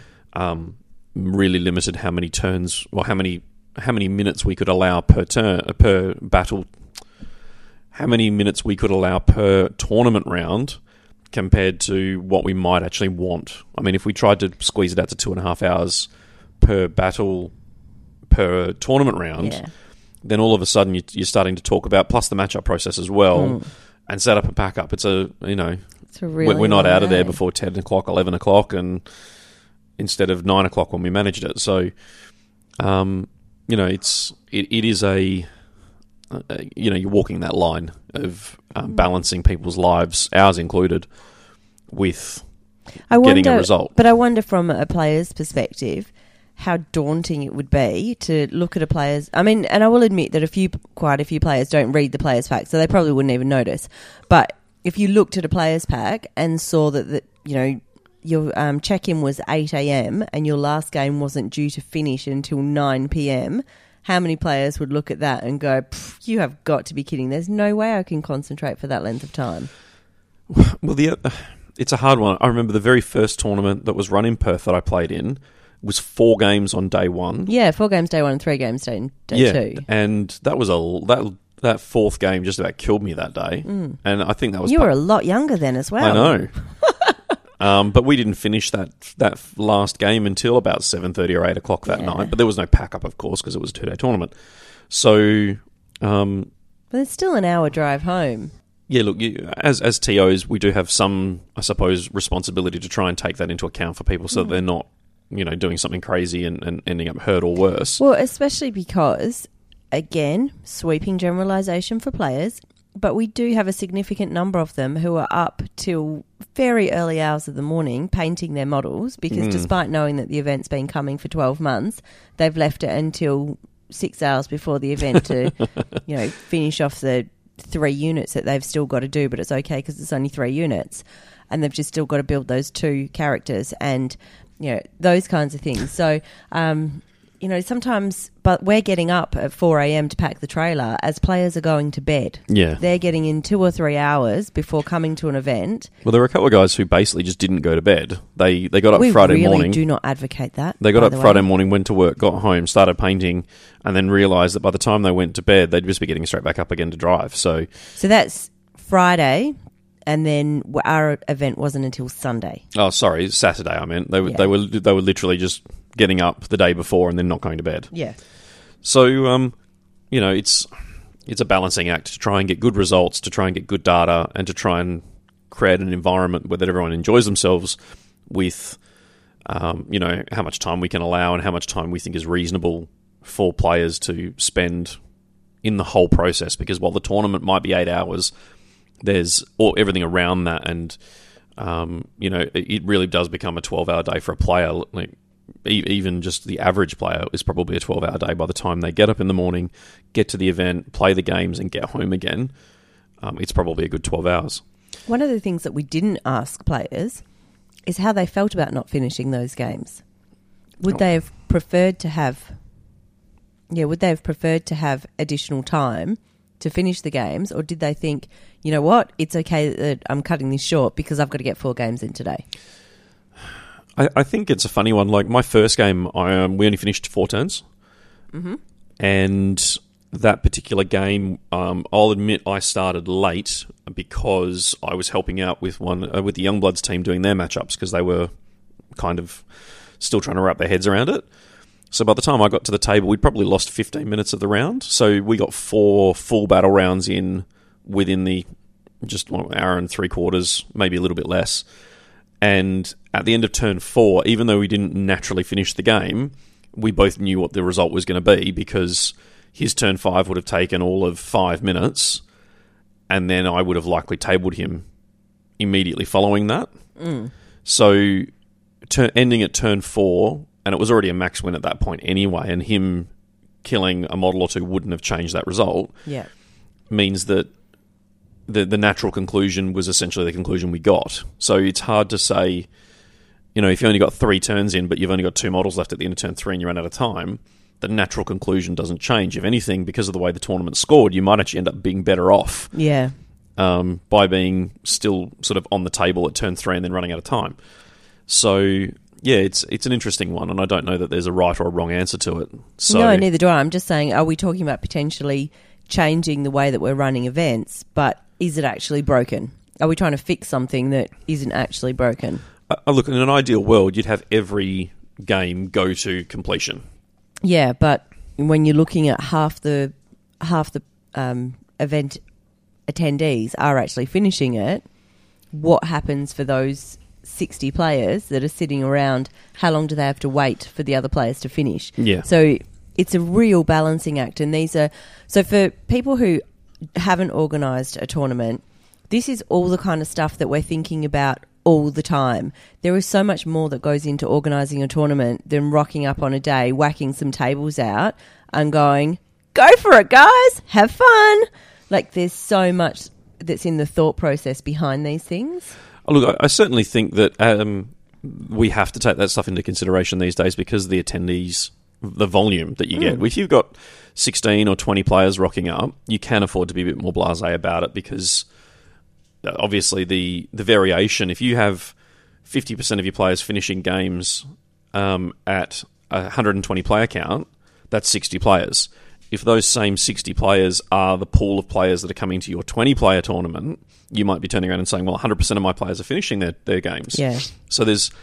[SPEAKER 2] Really limited how many turns or how many minutes we could allow per battle. How many minutes we could allow per tournament round compared to what we might actually want. I mean, if we tried to squeeze it out to 2.5 hours per battle per tournament round, then all of a sudden you're starting to talk about, plus the matchup process as well, and set up and pack up. It's a
[SPEAKER 3] really
[SPEAKER 2] we're not
[SPEAKER 3] long
[SPEAKER 2] out of there
[SPEAKER 3] day.
[SPEAKER 2] before 10 o'clock, 11 o'clock, and instead of 9 o'clock when we managed it. So, it is a... you're walking that line of balancing people's lives, ours included, with getting a result.
[SPEAKER 3] But I wonder from a player's perspective how daunting it would be to look at a player's... I mean, and I will admit that quite a few players don't read the player's pack, so they probably wouldn't even notice. But if you looked at a player's pack and saw that your check-in was 8 a.m. and your last game wasn't due to finish until 9 p.m., how many players would look at that and go, you have got to be kidding. There's no way I can concentrate for that length of time.
[SPEAKER 2] Well, it's a hard one. I remember the very first tournament that was run in Perth that I played in was 4 games on day 1.
[SPEAKER 3] Yeah, 4 games day 1 and 3 games day 2.
[SPEAKER 2] And that was that 4th game just about killed me that day. And I think that was...
[SPEAKER 3] You were a lot younger then as well.
[SPEAKER 2] I know. But we didn't finish that last game until about 7:30 or 8 o'clock that night. But there was no pack-up, of course, because it was a 2-day tournament. So,
[SPEAKER 3] But it's still an hour drive home.
[SPEAKER 2] Yeah, look, as TOs, we do have some, I suppose, responsibility to try and take that into account for people so that they're not, doing something crazy and ending up hurt or worse.
[SPEAKER 3] Well, especially because, again, sweeping generalisation for players, but we do have a significant number of them who are up till very early hours of the morning painting their models because despite knowing that the event's been coming for 12 months, they've left it until 6 hours before the event to, finish off the 3 units that they've still got to do, but it's okay because it's only 3 units. And they've just still got to build those 2 characters and, those kinds of things. So, sometimes, but we're getting up at 4 a.m. to pack the trailer as players are going to bed.
[SPEAKER 2] Yeah.
[SPEAKER 3] They're getting in 2 or 3 hours before coming to an event.
[SPEAKER 2] Well, there were a couple of guys who basically just didn't go to bed. They got up Friday morning.
[SPEAKER 3] We really do not advocate that.
[SPEAKER 2] They got up Friday morning, went to work, got home, started painting, and then realised that by the time they went to bed, they'd just be getting straight back up again to drive. So
[SPEAKER 3] that's Friday, and then our event wasn't until Sunday.
[SPEAKER 2] Oh, sorry, Saturday. I meant they were literally just getting up the day before and then not going to bed.
[SPEAKER 3] Yeah.
[SPEAKER 2] So it's a balancing act to try and get good results, to try and get good data, and to try and create an environment where that everyone enjoys themselves with, how much time we can allow and how much time we think is reasonable for players to spend in the whole process. Because while the tournament might be 8 hours, there's everything around that, and it really does become a 12-hour day for a player. Like even just the average player is probably a 12-hour day by the time they get up in the morning, get to the event, play the games, and get home again. It's probably a good 12 hours.
[SPEAKER 3] One of the things that we didn't ask players is how they felt about not finishing those games. Would they have preferred to have additional time to finish the games, or did they think, you know what, it's okay that I'm cutting this short because I've got to get 4 games in today?
[SPEAKER 2] I think it's a funny one. Like my first game, we only finished 4 turns.
[SPEAKER 3] Mm-hmm.
[SPEAKER 2] And that particular game, I'll admit I started late because I was helping out with the Youngbloods team doing their matchups because they were kind of still trying to wrap their heads around it. So by the time I got to the table, we'd probably lost 15 minutes of the round. So we got 4 full battle rounds in within the just hour and 3/4, maybe a little bit less. And at the end of turn 4, even though we didn't naturally finish the game, we both knew what the result was going to be because his turn 5 would have taken all of 5 minutes, and then I would have likely tabled him immediately following that. So ending at turn 4, and it was already a max win at that point anyway, and him killing a model or 2 wouldn't have changed that result, means that the natural conclusion was essentially the conclusion we got. So it's hard to say, if you only got 3 turns in, but you've only got 2 models left at the end of turn 3 and you run out of time, the natural conclusion doesn't change. If anything, because of the way the tournament scored, you might actually end up being better off.
[SPEAKER 3] Yeah.
[SPEAKER 2] By being still sort of on the table at turn 3 and then running out of time. So yeah, it's an interesting one, and I don't know that there's a right or a wrong answer to it. So,
[SPEAKER 3] no, neither do I. I'm just saying, are we talking about potentially changing the way that we're running events, but is it actually broken? Are we trying to fix something that isn't actually broken?
[SPEAKER 2] Look, in an ideal world, you'd have every game go to completion.
[SPEAKER 3] Yeah, but when you're looking at half the event attendees are actually finishing it, what happens for those 60 players that are sitting around? How long do they have to wait for the other players to finish?
[SPEAKER 2] Yeah.
[SPEAKER 3] So it's a real balancing act, and so for people who haven't organised a tournament, this is all the kind of stuff that we're thinking about all the time. There is so much more that goes into organising a tournament than rocking up on a day, whacking some tables out and going, go for it, guys, have fun. Like, there's so much that's in the thought process behind these things.
[SPEAKER 2] Look, I certainly think that we have to take that stuff into consideration these days because of the attendees, the volume that you get. If you've got 16 or 20 players rocking up, you can afford to be a bit more blasé about it because obviously the variation, if you have 50% of your players finishing games at a 120 player count, that's 60 players. If those same 60 players are the pool of players that are coming to your 20-player tournament, you might be turning around and saying, well, 100% of my players are finishing their games.
[SPEAKER 3] Yeah.
[SPEAKER 2] So there's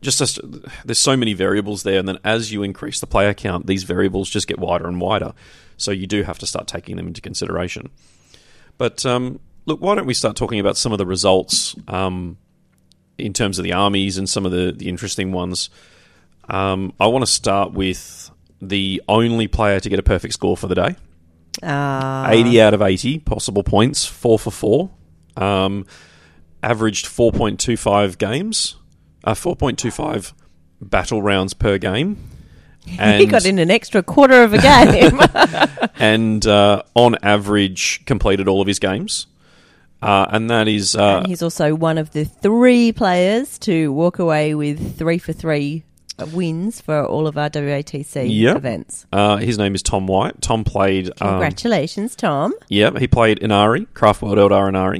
[SPEAKER 2] so many variables there, and then as you increase the player count, these variables just get wider and wider. So you do have to start taking them into consideration. But look, why don't we start talking about some of the results in terms of the armies and some of the interesting ones. I want to start with the only player to get a perfect score for the day. 80 out of 80 possible points, 4 for 4. Averaged 4.25 games, 4.25 battle rounds per game. And
[SPEAKER 3] he got in an extra quarter of a game.
[SPEAKER 2] and on average completed all of his games. And that is...
[SPEAKER 3] and he's also one of the 3 players to walk away with 3 for 3 wins for all of our WATC events.
[SPEAKER 2] His name is Tom White. Tom played...
[SPEAKER 3] Congratulations, Tom.
[SPEAKER 2] Yeah, he played Inari, Craft World Eldar Inari.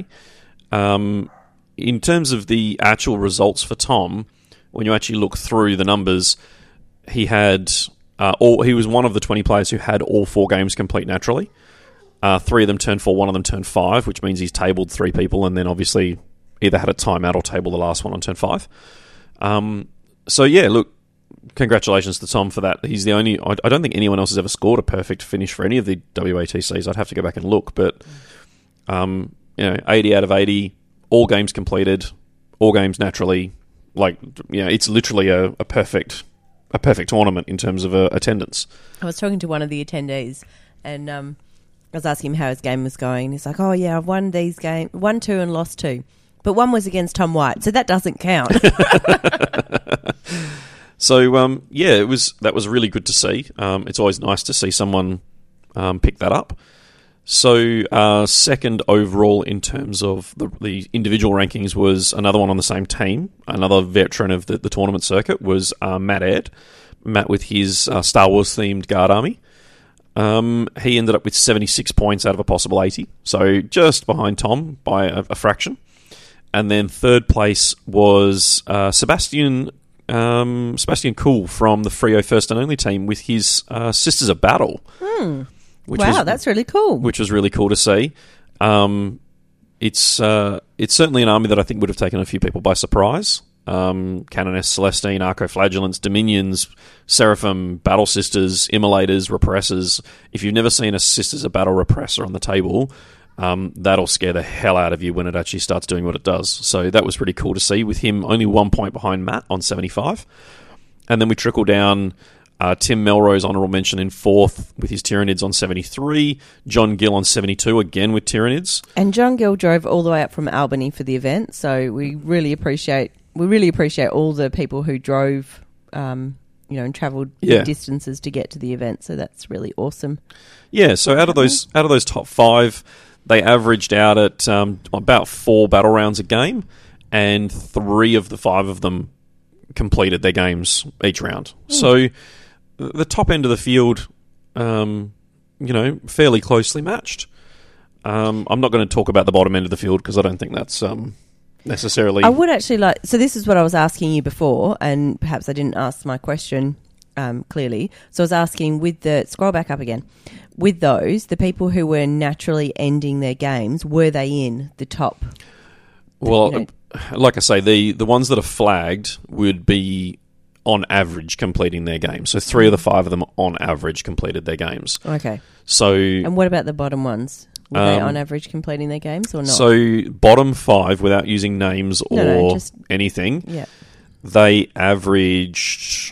[SPEAKER 2] In terms of the actual results for Tom, when you actually look through the numbers, he had... he was one of the 20 players who had all 4 games complete naturally. 3 of them turned 4, 1 of them turned 5, which means he's tabled 3 people and then obviously either had a timeout or tabled the last one on turn 5. So yeah, look, congratulations to Tom for that. He's the only... I don't think anyone else has ever scored a perfect finish for any of the WATCs. I'd have to go back and look, but 80 out of 80, all games completed, all games naturally. Like, it's literally a perfect tournament in terms of attendance.
[SPEAKER 3] I was talking to one of the attendees and I was asking him how his game was going. He's like, oh yeah, I've won these games, won 2 and lost 2. But one was against Tom White, so that doesn't count.
[SPEAKER 2] So, that was really good to see. It's always nice to see someone pick that up. So, second overall in terms of the individual rankings was another one on the same team. Another veteran of the tournament circuit was Matt Aird. Matt with his Star Wars-themed Guard Army. He ended up with 76 points out of a possible 80. So, just behind Tom by a fraction. And then third place was Sebastian Cool from the Frio First and Only team with his Sisters of Battle.
[SPEAKER 3] Wow, that's really cool.
[SPEAKER 2] Which was really cool to see. It's certainly an army that I think would have taken a few people by surprise. Canoness Celestine, Arcoflagellants, Dominions, Seraphim, Battle Sisters, Immolators, Repressors. If you've never seen a Sisters of Battle Repressor on the table, that'll scare the hell out of you when it actually starts doing what it does. So that was pretty cool to see, with him only 1 point behind Matt on 75. And then we trickle down... Tim Melrose, honourable mention, in 4th with his Tyranids on 73. John Gill on 72, again with Tyranids. And
[SPEAKER 3] John Gill drove all the way up from Albany for the event, so we really appreciate all the people who drove, and travelled distances to get to the event. So that's really awesome.
[SPEAKER 2] Yeah. So out of those top 5, they averaged out at about 4 battle rounds a game, and 3 of the 5 of them completed their games each round. So the top end of the field, fairly closely matched. I'm not going to talk about the bottom end of the field because I don't think that's necessarily...
[SPEAKER 3] I would actually like... So this is what I was asking you before, and perhaps I didn't ask my question clearly. So I was asking, with the... Scroll back up again. With those, the people who were naturally ending their games, were they in the top?
[SPEAKER 2] Well, like I say, the ones that are flagged would be on average completing their games. So 3 of the 5 of them on average completed their games.
[SPEAKER 3] Okay.
[SPEAKER 2] So,
[SPEAKER 3] and what about the bottom ones? Were they on average completing their games or not?
[SPEAKER 2] So bottom 5, without using names or anything, they averaged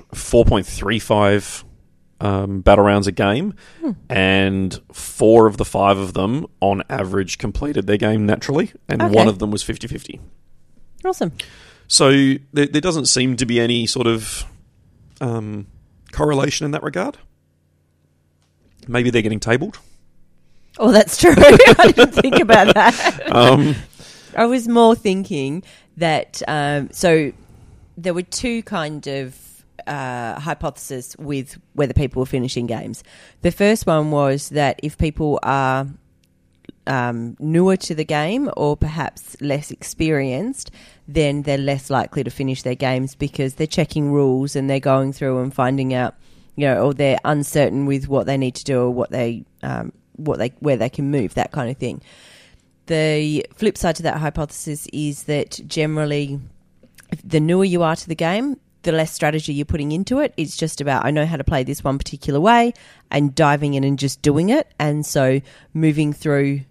[SPEAKER 2] 4.35 battle rounds a game, and 4 of the 5 of them on average completed their game naturally, and 1 of them was 50-50.
[SPEAKER 3] Awesome.
[SPEAKER 2] So there doesn't seem to be any sort of correlation in that regard. Maybe they're getting tabled.
[SPEAKER 3] Oh, that's true. I didn't think about that. I was more thinking that... so there were 2 kind of hypotheses with whether people were finishing games. The first one was that if people are newer to the game or perhaps less experienced, then they're less likely to finish their games because they're checking rules and they're going through and finding out, or they're uncertain with what they need to do or where they can move, that kind of thing. The flip side to that hypothesis is that generally, the newer you are to the game, the less strategy you're putting into it. It's just about, I know how to play this one particular way, and diving in and just doing it. And so moving through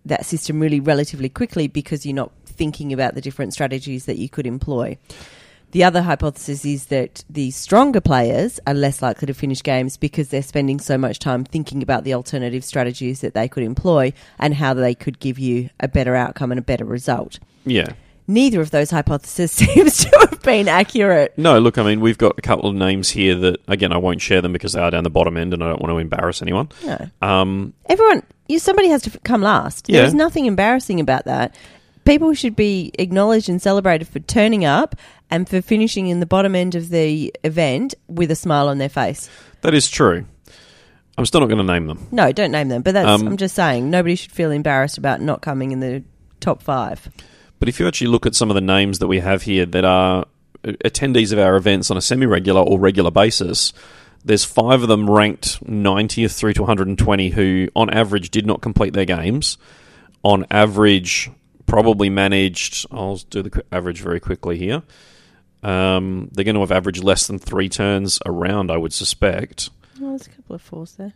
[SPEAKER 3] that system really relatively quickly because you're not thinking about the different strategies that you could employ. The other hypothesis is that the stronger players are less likely to finish games because they're spending so much time thinking about the alternative strategies that they could employ and how they could give you a better outcome and a better result.
[SPEAKER 2] Yeah.
[SPEAKER 3] Neither of those hypotheses seems to have been accurate.
[SPEAKER 2] No, look, I mean, we've got a couple of names here that, again, I won't share them because they are down the bottom end and I don't want to embarrass anyone.
[SPEAKER 3] No. Somebody has to come last.
[SPEAKER 2] Yeah.
[SPEAKER 3] There's nothing embarrassing about that. People should be acknowledged and celebrated for turning up and for finishing in the bottom end of the event with a smile on their face.
[SPEAKER 2] That is true. I'm still not going to name them.
[SPEAKER 3] No, don't name them. But I'm just saying, nobody should feel embarrassed about not coming in the top 5.
[SPEAKER 2] But if you actually look at some of the names that we have here that are attendees of our events on a semi-regular or regular basis, there's 5 of them ranked 90th through to 120 who, on average, did not complete their games. On average, probably managed... I'll do the average very quickly here. They're going to have averaged less than 3 turns around, I would suspect.
[SPEAKER 3] Oh, there's a couple of 4s there.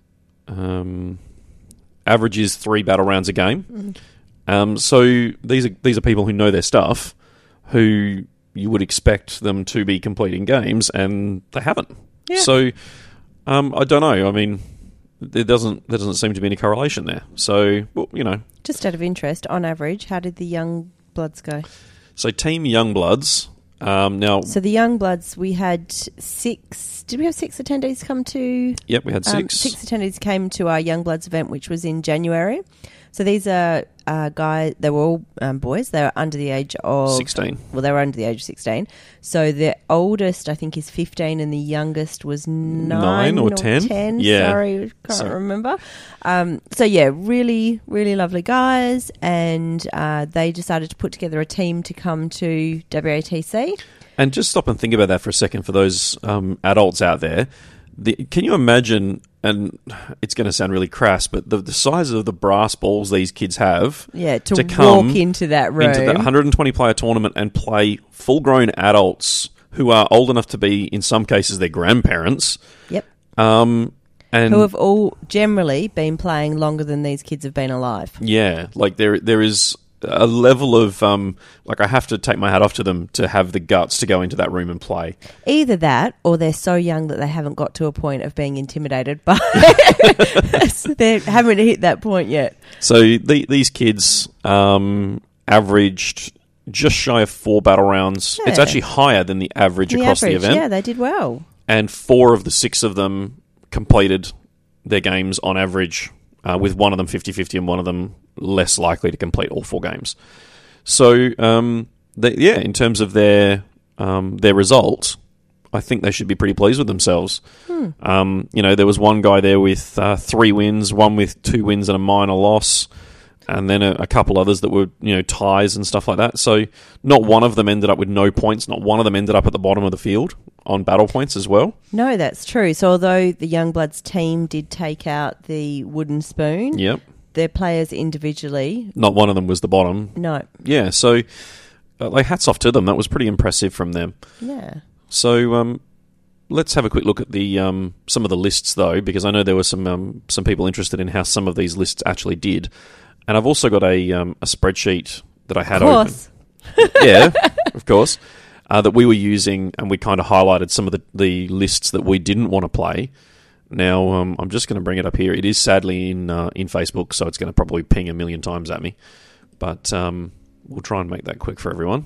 [SPEAKER 2] Average is 3 battle rounds a game. So these are people who know their stuff, who you would expect them to be completing games, and they haven't.
[SPEAKER 3] Yeah.
[SPEAKER 2] So I don't know. I mean, there doesn't seem to be any correlation there. So, well, you know,
[SPEAKER 3] just out of interest, on average, how did the young bloods go?
[SPEAKER 2] So Team Youngbloods. Now,
[SPEAKER 3] so the Youngbloods, we had 6. Did we have 6 attendees come to?
[SPEAKER 2] Yep, we had 6.
[SPEAKER 3] 6 attendees came to our Youngbloods event, which was in January. So these are guys. They were all boys. They were under the age of
[SPEAKER 2] 16.
[SPEAKER 3] Well, they were under the age of 16. So the oldest, I think, is 15, and the youngest was 9
[SPEAKER 2] or 10. Yeah,
[SPEAKER 3] sorry, can't remember. So yeah, really, really lovely guys, and they decided to put together a team to come to WATC. And
[SPEAKER 2] just stop and think about that for a second for those adults out there. Can you imagine? And it's going to sound really crass, but the size of the brass balls these kids have,
[SPEAKER 3] to come walk into that room,
[SPEAKER 2] into that 120 player tournament and play full grown adults who are old enough to be, in some cases, their grandparents.
[SPEAKER 3] Yep.
[SPEAKER 2] And
[SPEAKER 3] who have all generally been playing longer than these kids have been alive.
[SPEAKER 2] Yeah, like there is a level of I have to take my hat off to them to have the guts to go into that room and play.
[SPEAKER 3] Either that, or they're so young that they haven't got to a point of being intimidated by. They haven't hit that point yet.
[SPEAKER 2] So these kids averaged just shy of 4 battle rounds. Yeah. It's actually higher than the average across the event.
[SPEAKER 3] Yeah, they did well.
[SPEAKER 2] And 4 of the 6 of them completed their games on average, with one of them 50-50 and one of them less likely to complete all 4 games. So, in terms of their result, I think they should be pretty pleased with themselves. There was one guy there with 3 wins, one with 2 wins and a minor loss, and then a couple others that were ties and stuff like that. So not one of them ended up with no points. Not one of them ended up at the bottom of the field on battle points as well.
[SPEAKER 3] No, that's true. So although the Youngbloods team did take out the wooden spoon,
[SPEAKER 2] yep,
[SPEAKER 3] their players individually,
[SPEAKER 2] not one of them was the bottom.
[SPEAKER 3] No.
[SPEAKER 2] Yeah, so hats off to them. That was pretty impressive from them.
[SPEAKER 3] Yeah.
[SPEAKER 2] So let's have a quick look at the some of the lists though, because I know there were some people interested in how some of these lists actually did. And I've also got a spreadsheet that I had open. Yeah, of course. That we were using, and we kind of highlighted some of the lists that we didn't want to play. Now, I'm just going to bring it up here. It is sadly in Facebook, so it's going to probably ping a million times at me. But we'll try and make that quick for everyone.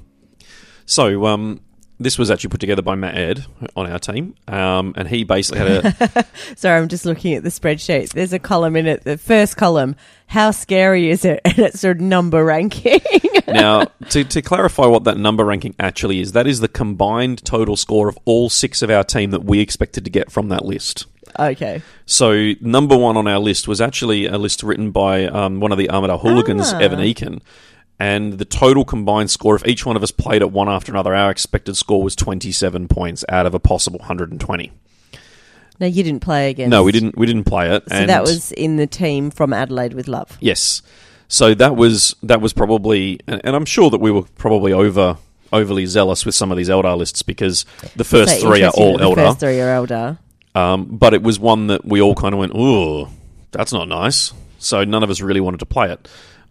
[SPEAKER 2] So, this was actually put together by Matt Ed on our team, and he basically had a...
[SPEAKER 3] Sorry, I'm just looking at the spreadsheet. There's a column in it, the first column, how scary is it? And it's sort of number ranking.
[SPEAKER 2] Now, to clarify what that number ranking actually is, that is the combined total score of all 6 of our team that we expected to get from that list.
[SPEAKER 3] Okay.
[SPEAKER 2] So, number 1 on our list was actually a list written by one of the Armidale Hooligans, Evan Eakin. And the total combined score, if each one of us played it one after another, our expected score was 27 points out of a possible 120.
[SPEAKER 3] Now, you didn't play against...
[SPEAKER 2] No, we didn't play it.
[SPEAKER 3] So that was in the team from Adelaide with Love?
[SPEAKER 2] Yes. So that was probably... And I'm sure that we were probably overly zealous with some of these Eldar lists, because the first 3 are all Eldar.
[SPEAKER 3] The first 3 are Eldar.
[SPEAKER 2] But it was one that we all kind of went, ooh, that's not nice. So none of us really wanted to play it.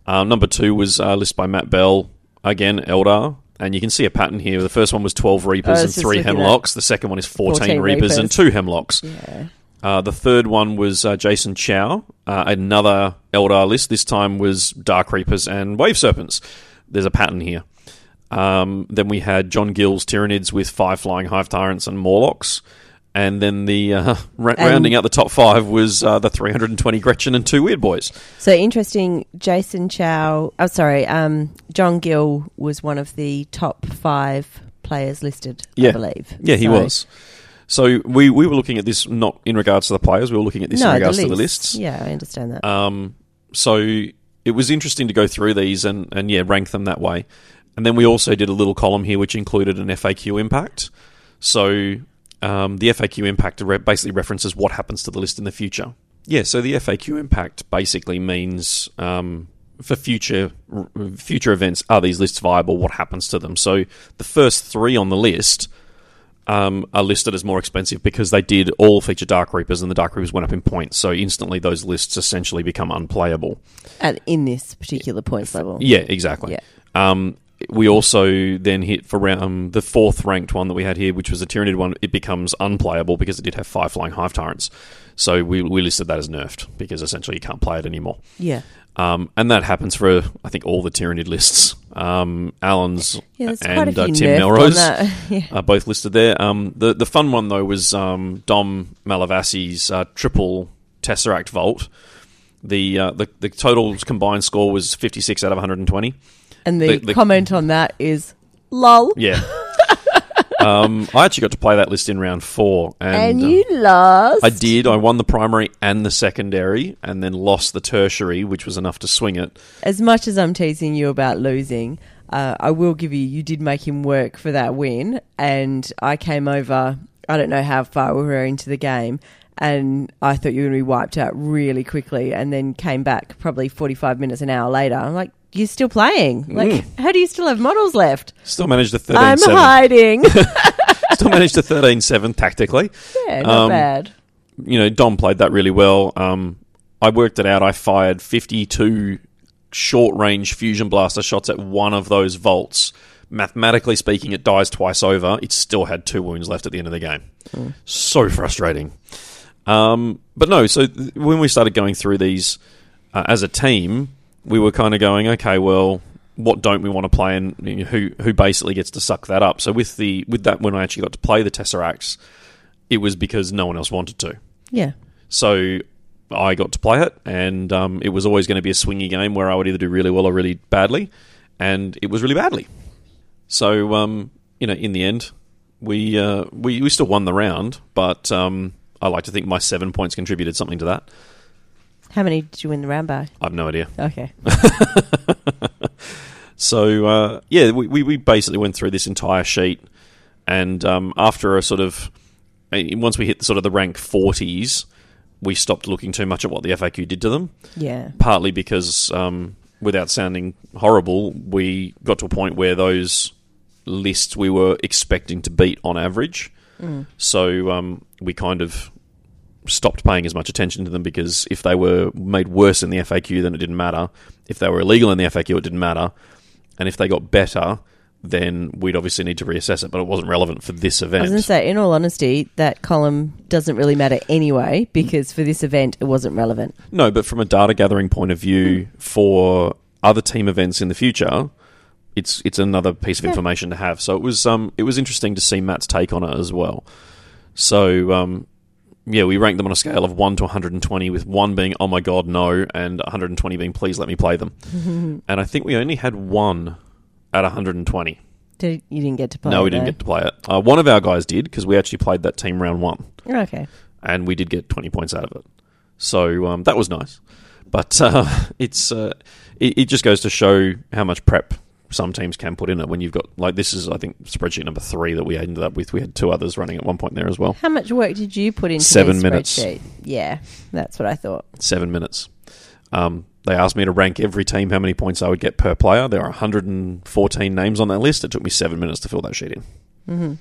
[SPEAKER 2] Number 2 was a list by Matt Bell, again, Eldar. And you can see a pattern here. The first one was 12 Reapers and 3 Hemlocks. The second one is 14 Reapers and 2 Hemlocks.
[SPEAKER 3] Yeah.
[SPEAKER 2] The third one was Jason Chow, another Eldar list. This time was Dark Reapers and Wave Serpents. There's a pattern here. Then we had John Gill's Tyranids with 5 Flying Hive Tyrants and Morlocks. And then the rounding out the top 5 was the 320 Gretchen and 2 Weird Boys.
[SPEAKER 3] So interesting, Jason Chow... Oh, sorry, John Gill was one of the top 5 players listed, I believe.
[SPEAKER 2] Yeah, he was. So we were looking at this not in regards to the players, we were looking at this in regards to the lists.
[SPEAKER 3] Yeah, I understand that.
[SPEAKER 2] So it was interesting to go through these and rank them that way. And then we also did a little column here which included an FAQ impact. So... the FAQ impact basically references what happens to the list in the future. Yeah, so the FAQ impact basically means for future events, are these lists viable? What happens to them? So the first 3 on the list are listed as more expensive because they did all feature Dark Reapers and the Dark Reapers went up in points. So instantly those lists essentially become unplayable.
[SPEAKER 3] In this particular points level.
[SPEAKER 2] Yeah, exactly. Yeah. We also then hit for the 4th ranked one that we had here, which was a Tyranid one. It becomes unplayable because it did have 5 Flying Hive Tyrants. So we listed that as nerfed because essentially you can't play it anymore.
[SPEAKER 3] Yeah.
[SPEAKER 2] And that happens for, I think, all the Tyranid lists. Alan's and
[SPEAKER 3] Tim
[SPEAKER 2] Melrose are both listed there. The fun one, though, was Dom Malavassi's triple Tesseract Vault. The total combined score was 56 out of 120.
[SPEAKER 3] And the comment on that is, lol.
[SPEAKER 2] Yeah. I actually got to play that list in round 4.
[SPEAKER 3] And you lost.
[SPEAKER 2] I did. I won the primary and the secondary and then lost the tertiary, which was enough to swing it.
[SPEAKER 3] As much as I'm teasing you about losing, I will give you did make him work for that win. And I came over, I don't know how far we were into the game, and I thought you were going to be wiped out really quickly and then came back probably 45 minutes, an hour later. I'm like, you're still playing. Like, how do you still have models left?
[SPEAKER 2] Still managed the 13-7.
[SPEAKER 3] I'm hiding.
[SPEAKER 2] Still managed the 13-7 tactically.
[SPEAKER 3] Yeah, not bad.
[SPEAKER 2] You know, Dom played that really well. I worked it out. I fired 52 short-range fusion blaster shots at one of those vaults. Mathematically speaking, it dies twice over. It still had 2 wounds left at the end of the game. So frustrating. But no, so when we started going through these as a team, we were kind of going, okay, well, what don't we want to play, and who basically gets to suck that up? So with that, when I actually got to play the Tesseracts, it was because no one else wanted to.
[SPEAKER 3] Yeah.
[SPEAKER 2] So I got to play it, and it was always going to be a swingy game where I would either do really well or really badly, and it was really badly. So in the end, we still won the round, but I like to think my 7 points contributed something to that.
[SPEAKER 3] How many did you win the round by?
[SPEAKER 2] I have no idea.
[SPEAKER 3] Okay.
[SPEAKER 2] So, we basically went through this entire sheet, and after a sort of... Once we hit sort of the rank 40s, we stopped looking too much at what the FAQ did to them.
[SPEAKER 3] Yeah.
[SPEAKER 2] Partly because, without sounding horrible, we got to a point where those lists we were expecting to beat on average. So we kind of stopped paying as much attention to them, because if they were made worse in the FAQ, then it didn't matter. If they were illegal in the FAQ, it didn't matter. And if they got better, then we'd obviously need to reassess it, but it wasn't relevant for this event.
[SPEAKER 3] I was going to say, in all honesty, that column doesn't really matter anyway, because for this event, it wasn't relevant.
[SPEAKER 2] No, but from a data gathering point of view, for other team events in the future, it's another piece of information to have. So it was interesting to see Matt's take on it as well. So we ranked them on a scale of 1 to 120, with 1 being, oh my god, no, and 120 being, please let me play them. And I think we only had 1 at 120.
[SPEAKER 3] You didn't get to play it?
[SPEAKER 2] No, we didn't get to play it. One of our guys did, because we actually played that team round 1.
[SPEAKER 3] Okay.
[SPEAKER 2] And we did get 20 points out of it. So that was nice. But it just goes to show how much prep some teams can put in it when you've got, like, this is, I think, spreadsheet number 3 that we ended up with. We had 2 others running at one point there as well.
[SPEAKER 3] How much work did you put into
[SPEAKER 2] 7
[SPEAKER 3] this
[SPEAKER 2] minutes.
[SPEAKER 3] spreadsheet? Yeah, that's what I thought.
[SPEAKER 2] 7 minutes. They asked me to rank every team, how many points I would get per player. There are 114 names on that list. It took me 7 minutes to fill that sheet in.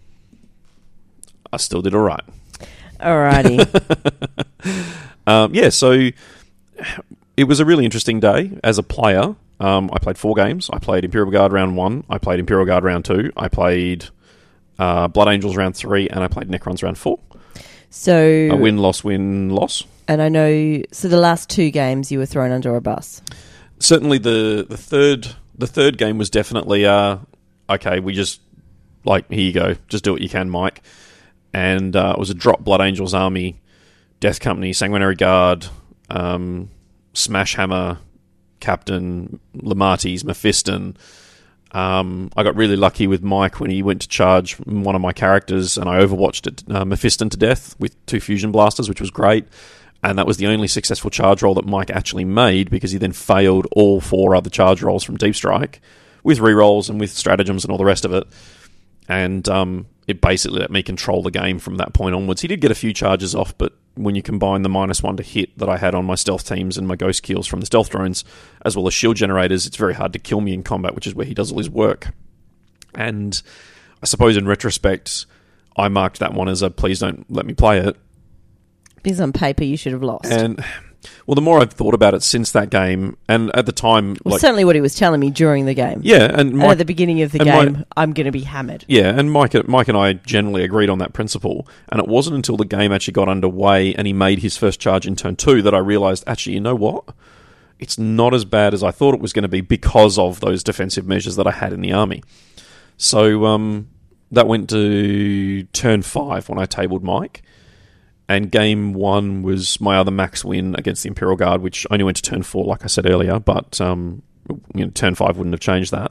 [SPEAKER 2] I still did all right.
[SPEAKER 3] Alrighty.
[SPEAKER 2] So it was a really interesting day as a player. I played 4 games. I played Imperial Guard round 1. I played Imperial Guard round 2. I played Blood Angels round 3, and I played Necrons round 4.
[SPEAKER 3] So
[SPEAKER 2] A win, loss, win, loss.
[SPEAKER 3] And I know, so the last 2 games you were thrown under a bus.
[SPEAKER 2] Certainly the third game was definitely, okay, we just, like, here you go, just do what you can, Mike. And it was a drop Blood Angels army, Death Company, Sanguinary Guard, Smash Hammer, Captain, Lamatis, Mephiston. I got really lucky with Mike when he went to charge one of my characters, and I overwatched it, Mephiston to death with 2 fusion blasters, which was great. And that was the only successful charge roll that Mike actually made, because he then failed all 4 other charge rolls from Deep Strike with rerolls and with stratagems and all the rest of it. And it basically let me control the game from that point onwards. He did get a few charges off, but when you combine the -1 to hit that I had on my stealth teams and my ghost kills from the stealth drones, as well as shield generators, it's very hard to kill me in combat, which is where he does all his work. And I suppose in retrospect, I marked that one as a please don't let me play it.
[SPEAKER 3] Because on paper you should have lost.
[SPEAKER 2] And, well, the more I've thought about it since that game, and at the time...
[SPEAKER 3] Well, certainly what he was telling me during the game.
[SPEAKER 2] Yeah, and
[SPEAKER 3] at the beginning of the game, I'm going to be hammered.
[SPEAKER 2] Yeah, and Mike and I generally agreed on that principle, and it wasn't until the game actually got underway and he made his first charge in turn 2 that I realised, actually, you know what? It's not as bad as I thought it was going to be because of those defensive measures that I had in the army. So that went to turn 5 when I tabled Mike. And game 1 was my other max win against the Imperial Guard, which only went to turn 4, like I said earlier, but turn 5 wouldn't have changed that.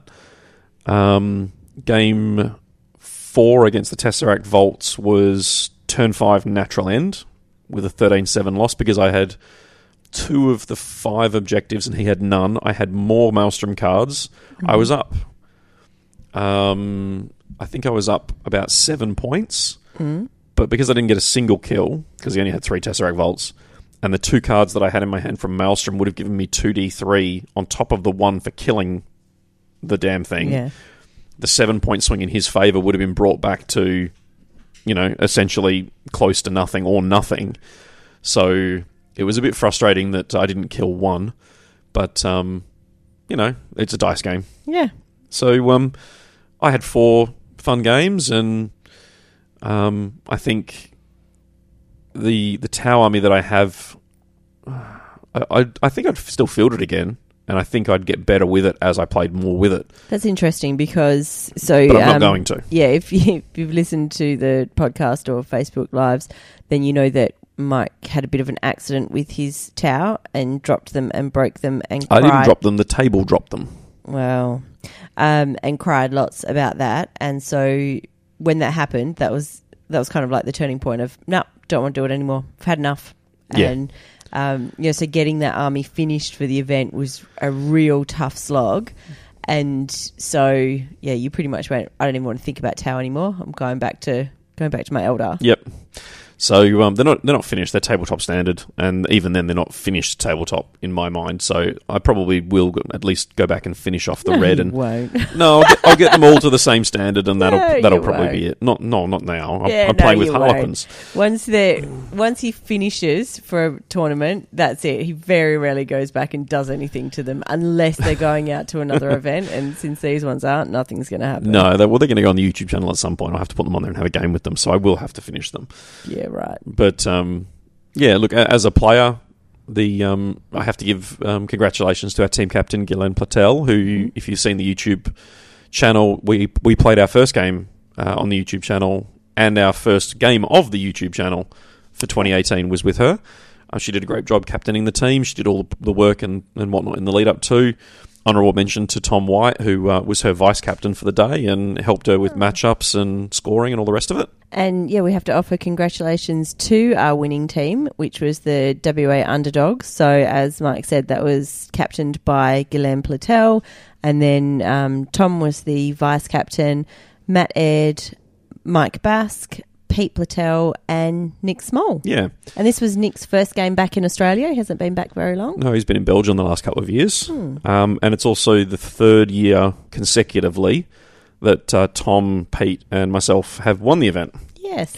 [SPEAKER 2] Game 4 against the Tesseract Vaults was turn 5 natural end with a 13-7 loss, because I had 2 of the 5 objectives and he had none. I had more Maelstrom cards. Mm-hmm. I was up. I think I was up about 7 points. Mm-hmm. But because I didn't get a single kill, because he only had 3 Tesseract Vaults, and the 2 cards that I had in my hand from Maelstrom would have given me 2d3 on top of the 1 for killing the damn thing. Yeah. The 7-point swing in his favour would have been brought back to, essentially close to nothing or nothing. So it was a bit frustrating that I didn't kill 1. But, it's a dice game.
[SPEAKER 3] Yeah.
[SPEAKER 2] So I had 4 fun games, and... I think the Tau army that I have, I think I'd still field it again, and I think I'd get better with it as I played more with it.
[SPEAKER 3] That's interesting because...
[SPEAKER 2] But I'm not going to.
[SPEAKER 3] Yeah, if you've listened to the podcast or Facebook Lives, then you know that Mike had a bit of an accident with his Tau and dropped them and broke them and cried.
[SPEAKER 2] I didn't drop them, the table dropped them.
[SPEAKER 3] Well, and cried lots about that, and so... When that happened, that was kind of like the turning point of, no, don't want to do it anymore. I've had enough.
[SPEAKER 2] Yeah.
[SPEAKER 3] And, so getting that army finished for the event was a real tough slog. And so, yeah, you pretty much went, I don't even want to think about Tau anymore. I'm going back to my Eldar.
[SPEAKER 2] Yep. So they're not finished. They're tabletop standard, and even then they're not finished tabletop in my mind. So I probably will at least go back and finish off the red.
[SPEAKER 3] You won't.
[SPEAKER 2] No, I'll get them all to the same standard, and that'll probably be it. Not now. I'm playing with Harlequins.
[SPEAKER 3] Once he finishes for a tournament, that's it. He very rarely goes back and does anything to them unless they're going out to another event. And since these ones aren't, nothing's going to happen.
[SPEAKER 2] No, they're going to go on the YouTube channel at some point. I'll have to put them on there and have a game with them. So I will have to finish them.
[SPEAKER 3] Yeah. Right.
[SPEAKER 2] But look, as a player, I have to give congratulations to our team captain Ghislaine Platel, who, if you've seen the YouTube channel, we played our first game on the YouTube channel, and our first game of the YouTube channel for 2018 was with her. She did a great job captaining the team. She did all the work and whatnot in the lead up to. Honourable mention to Tom White, who was her vice captain for the day and helped her with matchups and scoring and all the rest of it.
[SPEAKER 3] And yeah, we have to offer congratulations to our winning team, which was the WA Underdogs. So as Mike said, that was captained by Ghislaine Platel, and then Tom was the vice captain, Matt Aird, Mike Bask, Pete Platel and Nick Small.
[SPEAKER 2] Yeah.
[SPEAKER 3] And this was Nick's first game back in Australia. He hasn't been back very long.
[SPEAKER 2] No, he's been in Belgium the last couple of years. And it's also the 3rd year consecutively that Tom, Pete and myself have won the event.
[SPEAKER 3] Yes.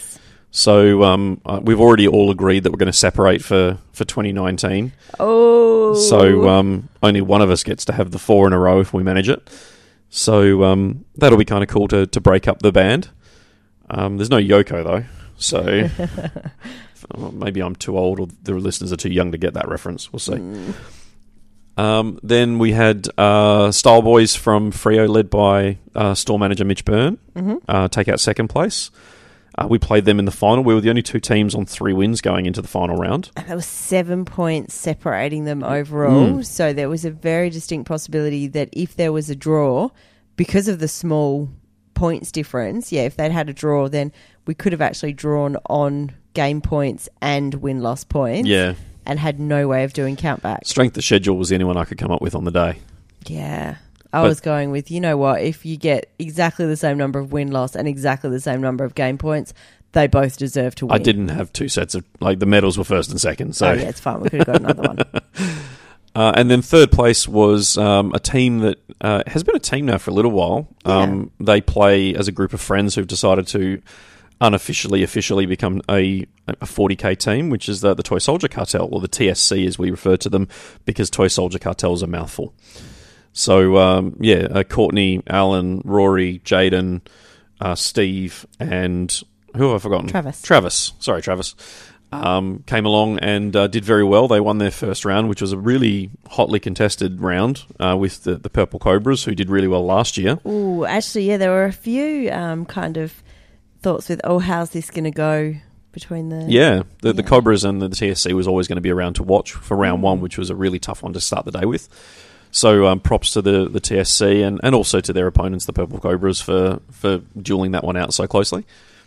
[SPEAKER 2] So we've already all agreed that we're going to separate for 2019.
[SPEAKER 3] Oh.
[SPEAKER 2] So only one of us gets to have the 4 in a row if we manage it. So that'll be kind of cool to break up the band. There's no Yoko, though. So maybe I'm too old or the listeners are too young to get that reference. We'll see. Then we had Style Boys from Freo, led by store manager Mitch Byrne, take out second place. We played them in the final. We were the only 2 teams on 3 wins going into the final round.
[SPEAKER 3] And there was 7 points separating them overall. So there was a very distinct possibility that if there was a draw, because of the small points difference, if they'd had a draw, then we could have actually drawn on game points and win-loss points.
[SPEAKER 2] Yeah.
[SPEAKER 3] And had no way of doing countback.
[SPEAKER 2] Strength of schedule was the only one I could come up with on the day.
[SPEAKER 3] Yeah. I was going with, you know what, if you get exactly the same number of win-loss and exactly the same number of game points, they both deserve to win.
[SPEAKER 2] I didn't have 2 sets of, the medals were first and second. So.
[SPEAKER 3] Oh, yeah, it's fine. We could have got another one.
[SPEAKER 2] And then third place was a team that has been a team now for a little while. They play as a group of friends who've decided to officially become a 40k team, which is the Toy Soldier Cartel, or the TSC as we refer to them, because Toy Soldier Cartel is a mouthful. So, Courtney, Alan, Rory, Jaden, Steve, and who have I forgotten? Travis. Sorry, Travis. Came along and did very well. They won their first round, which was a really hotly contested round with the Purple Cobras, who did really well last year.
[SPEAKER 3] Oh, actually, there were a few kind of thoughts with, how's this going to go between the...
[SPEAKER 2] The Cobras and the TSC was always going to be around to watch for round 1, which was a really tough one to start the day with. So props to the TSC and also to their opponents, the Purple Cobras, for dueling that one out so closely.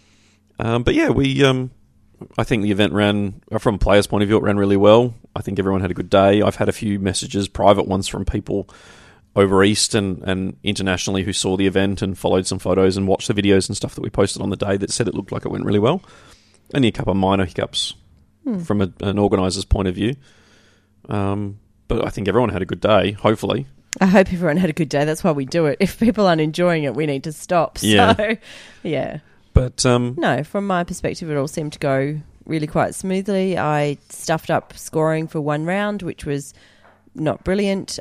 [SPEAKER 2] I think the event ran, from a player's point of view, it ran really well. I think everyone had a good day. I've had a few messages, private ones from people over East and internationally who saw the event and followed some photos and watched the videos and stuff that we posted on the day that said it looked like it went really well. Only a couple of minor hiccups from an organiser's point of view. But I think everyone had a good day, hopefully.
[SPEAKER 3] I hope everyone had a good day. That's why we do it. If people aren't enjoying it, we need to stop.
[SPEAKER 2] Yeah.
[SPEAKER 3] So, yeah.
[SPEAKER 2] But
[SPEAKER 3] no, from my perspective, it all seemed to go really quite smoothly. I stuffed up scoring for 1 round, which was not brilliant.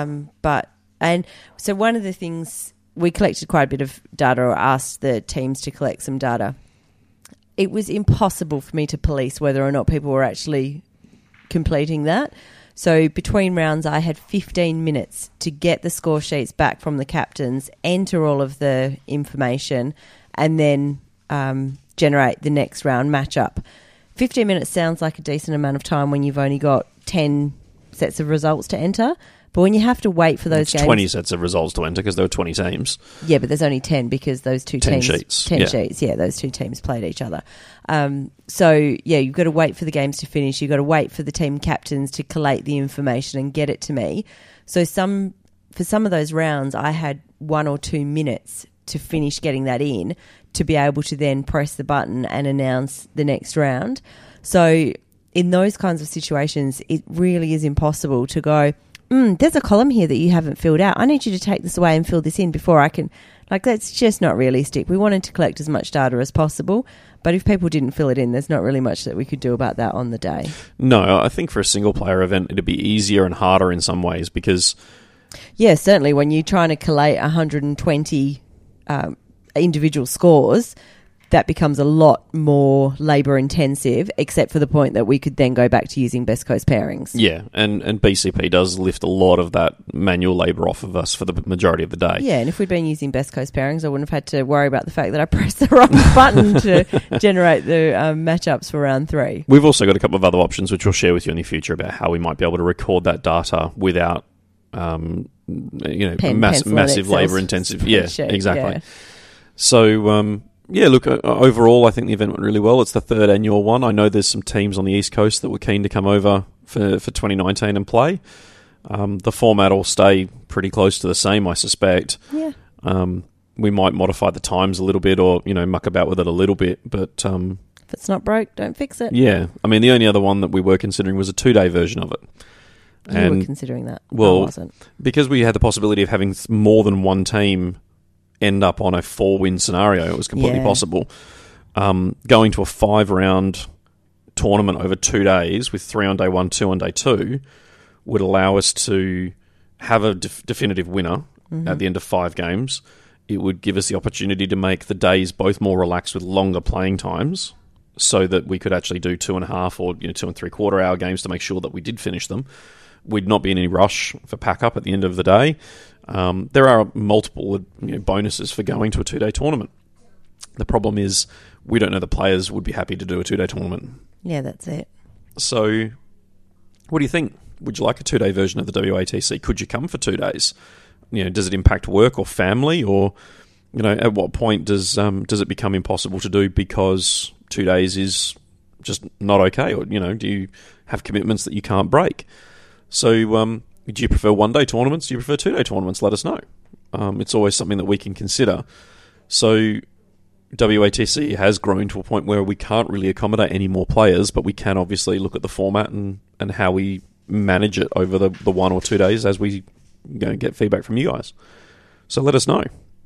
[SPEAKER 3] And so one of the things, we collected quite a bit of data, or asked the teams to collect some data. It was impossible for me to police whether or not people were actually completing that. So between rounds, I had 15 minutes to get the score sheets back from the captains, enter all of the information, and then generate the next round matchup. 15 minutes sounds like a decent amount of time when you've only got 10 sets of results to enter. But when you have to wait for those games...
[SPEAKER 2] 20 sets of results to enter because there were 20 teams.
[SPEAKER 3] Yeah, but there's only 10 because those 2
[SPEAKER 2] 10
[SPEAKER 3] teams...
[SPEAKER 2] 10 sheets.
[SPEAKER 3] 10 sheets, those 2 teams played each other. You've got to wait for the games to finish. You've got to wait for the team captains to collate the information and get it to me. So for some of those rounds, I had 1 or 2 minutes to finish getting that in to be able to then press the button and announce the next round. So in those kinds of situations, it really is impossible to go... there's a column here that you haven't filled out. I need you to take this away and fill this in before I can... that's just not realistic. We wanted to collect as much data as possible, but if people didn't fill it in, there's not really much that we could do about that on the day.
[SPEAKER 2] No, I think for a single-player event, it'd be easier and harder in some ways because...
[SPEAKER 3] Yeah, certainly when you're trying to collate 120 individual scores... that becomes a lot more labour-intensive, except for the point that we could then go back to using Best Coast pairings.
[SPEAKER 2] Yeah, and BCP does lift a lot of that manual labour off of us for the majority of the day.
[SPEAKER 3] Yeah, and if we'd been using Best Coast pairings, I wouldn't have had to worry about the fact that I pressed the wrong button to generate the matchups for round 3.
[SPEAKER 2] We've also got a couple of other options, which we'll share with you in the future about how we might be able to record that data without, massive labour-intensive... Yeah, exactly. Yeah. So... overall, I think the event went really well. It's the 3rd annual one. I know there's some teams on the East Coast that were keen to come over for 2019 and play. The format will stay pretty close to the same, I suspect.
[SPEAKER 3] Yeah.
[SPEAKER 2] We might modify the times a little bit or, muck about with it a little bit, but...
[SPEAKER 3] if it's not broke, don't fix it.
[SPEAKER 2] Yeah. I mean, the only other one that we were considering was a 2-day version of it.
[SPEAKER 3] You were considering that.
[SPEAKER 2] Well,
[SPEAKER 3] I wasn't.
[SPEAKER 2] Because we had the possibility of having more than one team... end up on a 4-win scenario. It was completely possible. going to a 5-round tournament over 2 days with 3 on day 1, 2 on day 2 would allow us to have a definitive winner at the end of 5 games. It would give us the opportunity to make the days both more relaxed with longer playing times, so that we could actually do 2.5 or 2 3/4 hour games to make sure that we did finish them. We'd not be in any rush for pack up at the end of the day. There are multiple bonuses for going to a 2-day tournament. The problem is we don't know the players would be happy to do a 2-day tournament.
[SPEAKER 3] Yeah, that's it.
[SPEAKER 2] So what do you think? Would you like a 2-day version of the WATC? Could you come for 2 days? Does it impact work or family, or at what point does it become impossible to do because 2 days is just not okay, or do you have commitments that you can't break? So do you prefer 1-day tournaments? Do you prefer 2-day tournaments? Let us know. It's always something that we can consider. So WATC has grown to a point where we can't really accommodate any more players, but we can obviously look at the format and how we manage it over the 1 or 2 days as we get feedback from you guys. So let us know.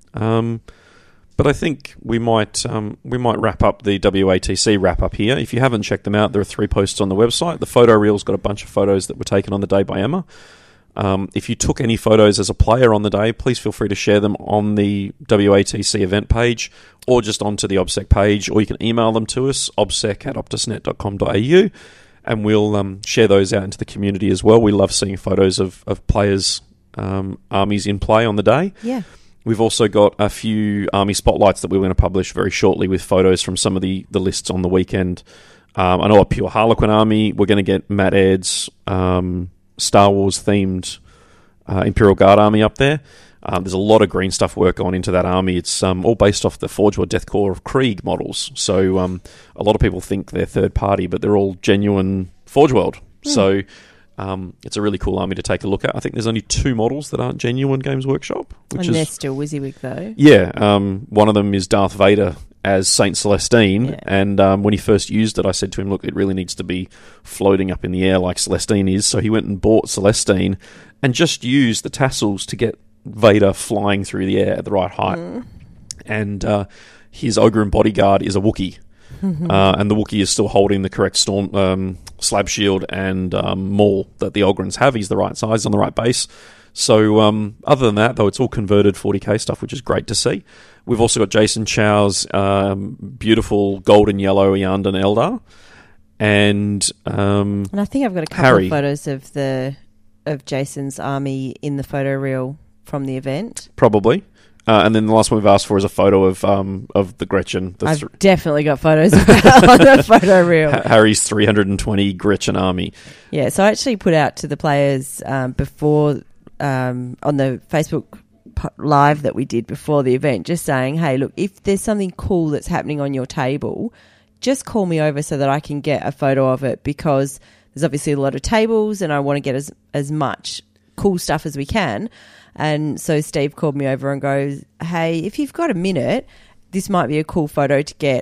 [SPEAKER 2] But I think we might wrap up the WATC wrap up here. If you haven't checked them out, there are 3 posts on the website. The photo reel's got a bunch of photos that were taken on the day by Emma. If you took any photos as a player on the day, please feel free to share them on the WATC event page or just onto the OBSEC page, or you can email them to us, obsec@optusnet.com.au, and we'll share those out into the community as well. We love seeing photos of players' armies in play on the day.
[SPEAKER 3] Yeah.
[SPEAKER 2] We've also got a few army spotlights that we're going to publish very shortly with photos from some of the lists on the weekend. I know a pure Harlequin army. We're going to get Matt Aird's Star Wars themed Imperial Guard army up there. There's a lot of green stuff work going into that army. It's all based off the Forge World Death Corps of Krieg models. So a lot of people think they're third party, but they're all genuine Forge World. So it's a really cool army to take a look at. I think there's only 2 models that aren't genuine Games Workshop.
[SPEAKER 3] And they're still WYSIWYG though.
[SPEAKER 2] Yeah. One of them is Darth Vader as Saint Celestine, and when he first used it, I said to him, look, it really needs to be floating up in the air like Celestine is. So he went and bought Celestine and just used the tassels to get Vader flying through the air at the right height. And his Ogryn bodyguard is a Wookiee. And the Wookiee is still holding the correct storm slab shield and maul that the Ogryns have. He's the right size on the right base. So other than that, though, it's all converted 40k stuff, which is great to see. We've also got Jason Chow's beautiful golden yellow Iyanden Eldar, and
[SPEAKER 3] I think I've got a couple of photos of Jason's army in the photo reel from the event.
[SPEAKER 2] Probably. And then the last one we've asked for is a photo of the Gretchen.
[SPEAKER 3] I've definitely got photos of that on the photo reel.
[SPEAKER 2] Harry's 320 Gretchen army.
[SPEAKER 3] Yeah, so I actually put out to the players before on the Facebook Live that we did before the event, just saying, hey, look, if there's something cool that's happening on your table, just call me over so that I can get a photo of it, because there's obviously a lot of tables and I want to get as much cool stuff as we can. And so Steve called me over and goes, hey, if you've got a minute, this might be a cool photo to get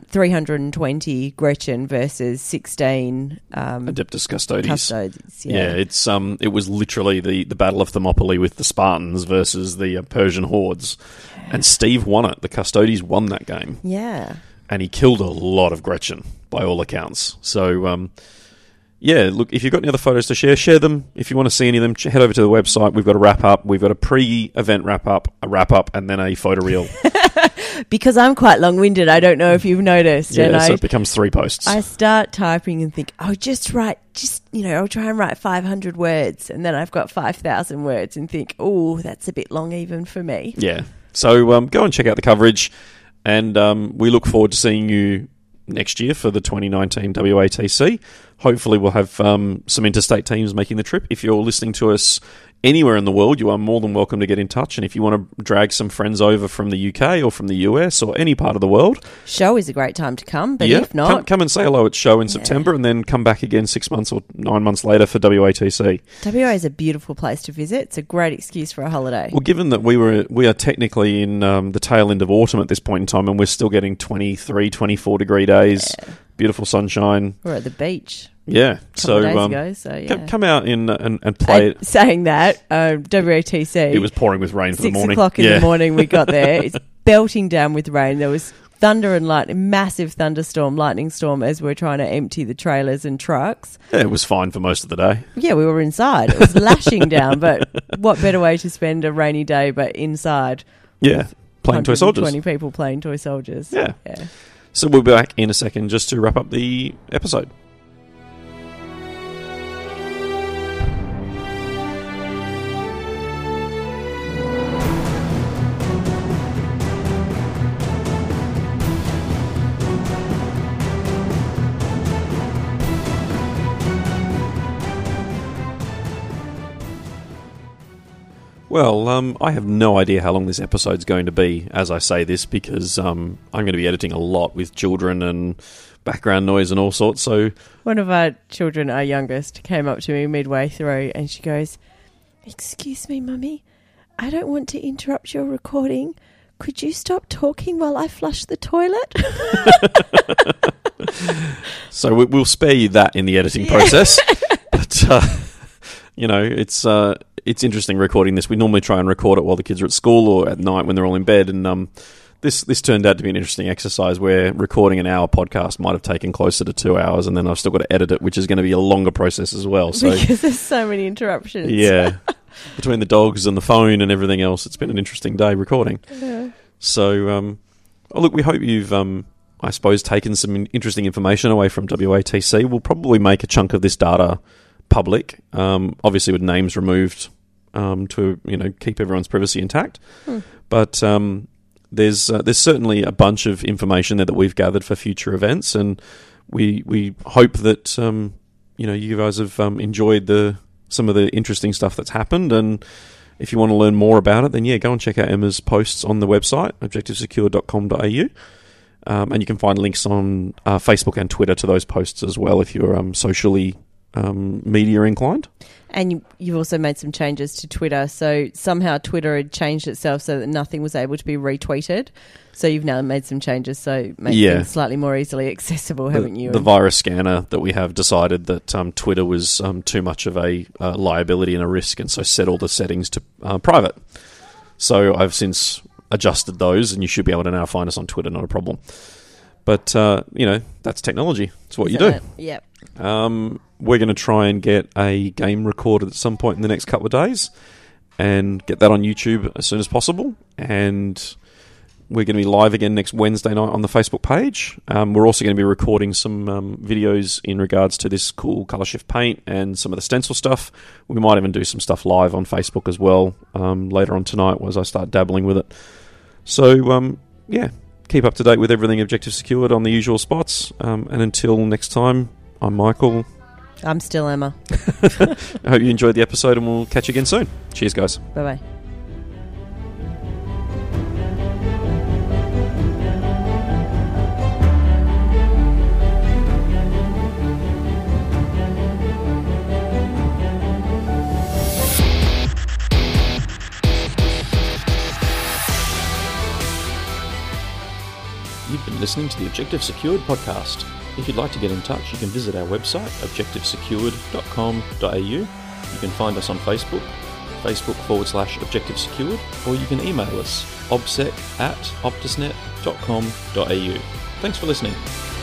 [SPEAKER 3] 320 Gretchen versus 16
[SPEAKER 2] Adeptus Custodes.
[SPEAKER 3] Yeah,
[SPEAKER 2] it's it was literally the Battle of Thermopylae with the Spartans versus the Persian hordes, and Steve won it. The Custodes won that game.
[SPEAKER 3] Yeah,
[SPEAKER 2] and he killed a lot of Gretchen by all accounts. So yeah, look, if you've got any other photos to share them. If you want to see any of them, head over to the website. We've got a wrap-up. We've got a pre-event wrap-up, a wrap-up, and then a photo reel.
[SPEAKER 3] Because I'm quite long-winded, I don't know if you've noticed.
[SPEAKER 2] Yeah,
[SPEAKER 3] and
[SPEAKER 2] so it becomes 3 posts.
[SPEAKER 3] I start typing and think, I'll try and write 500 words, and then I've got 5,000 words and think, oh, that's a bit long even for me.
[SPEAKER 2] Yeah. So go and check out the coverage, and we look forward to seeing you next year for the 2019 WATC. Hopefully we'll have some interstate teams making the trip. If you're listening to us anywhere in the world, you are more than welcome to get in touch. And if you want to drag some friends over from the UK or from the US or any part of the world,
[SPEAKER 3] Show is a great time to come, but if not,
[SPEAKER 2] come and say hello at Show in September, and then come back again 6 months or 9 months later for WATC.
[SPEAKER 3] WA is a beautiful place to visit. It's a great excuse for a holiday.
[SPEAKER 2] Well, given that we are technically in the tail end of autumn at this point in time, and we're still getting 23, 24 degree days, beautiful sunshine.
[SPEAKER 3] We're at the beach.
[SPEAKER 2] Yeah,
[SPEAKER 3] so days ago, so yeah.
[SPEAKER 2] Come out in and play it.
[SPEAKER 3] Saying that, WATC,
[SPEAKER 2] it was pouring with rain for the morning.
[SPEAKER 3] 6 o'clock in the morning we got there. It's belting down with rain. There was thunder and lightning, massive thunderstorm, lightning storm as we're trying to empty the trailers and trucks.
[SPEAKER 2] Yeah, it was fine for most of the day.
[SPEAKER 3] Yeah, we were inside. It was lashing down, but what better way to spend a rainy day but inside?
[SPEAKER 2] Yeah, playing toy soldiers.
[SPEAKER 3] 20 people playing toy soldiers.
[SPEAKER 2] Yeah. So we'll be back in a second just to wrap up the episode. Well, I have no idea how long this episode's going to be as I say this, because I'm going to be editing a lot with children and background noise and all sorts. So
[SPEAKER 3] one of our children, our youngest, came up to me midway through and she goes, "Excuse me, Mummy, I don't want to interrupt your recording. Could you stop talking while I flush the toilet?"
[SPEAKER 2] So we'll spare you that in the editing process. But, it's interesting recording this. We normally try and record it while the kids are at school or at night when they're all in bed. And this turned out to be an interesting exercise where recording an hour podcast might have taken closer to 2 hours, and then I've still got to edit it, which is going to be a longer process as well. So
[SPEAKER 3] because there's so many interruptions.
[SPEAKER 2] Yeah. Between the dogs and the phone and everything else, it's been an interesting day recording.
[SPEAKER 3] Yeah.
[SPEAKER 2] So, look, we hope you've, I suppose, taken some interesting information away from WATC. We'll probably make a chunk of this data public, obviously with names removed to keep everyone's privacy intact. But there's certainly a bunch of information there that we've gathered for future events, and we hope that you guys have enjoyed some of the interesting stuff that's happened. And if you want to learn more about it, then go and check out Emma's posts on the website objectivesecure.com.au, and you can find links on Facebook and Twitter to those posts as well if you're socially media inclined.
[SPEAKER 3] And you've also made some changes to Twitter. So somehow Twitter had changed itself so that nothing was able to be retweeted. So you've now made some changes so make things slightly more easily accessible, haven't you?
[SPEAKER 2] The virus scanner that we have decided that Twitter was too much of a liability and a risk, and so set all the settings to private. So I've since adjusted those, and you should be able to now find us on Twitter, not a problem. But, that's technology. It's what you do.
[SPEAKER 3] Yep.
[SPEAKER 2] We're going to try and get a game recorded at some point in the next couple of days and get that on YouTube as soon as possible. And we're going to be live again next Wednesday night on the Facebook page. We're also going to be recording some videos in regards to this cool colour shift paint and some of the stencil stuff. We might even do some stuff live on Facebook as well later on tonight as I start dabbling with it. So, keep up to date with everything Objective Secured on the usual spots. And until next time, I'm Michael.
[SPEAKER 3] I'm still Emma.
[SPEAKER 2] I hope you enjoyed the episode, and we'll catch you again soon. Cheers, guys.
[SPEAKER 3] Bye-bye.
[SPEAKER 2] You've been listening to the Objective Secured podcast. If you'd like to get in touch, you can visit our website, objectivesecured.com.au. You can find us on Facebook, Facebook.com/Objective Secured, or you can email us, obsec@optusnet.com.au. Thanks for listening.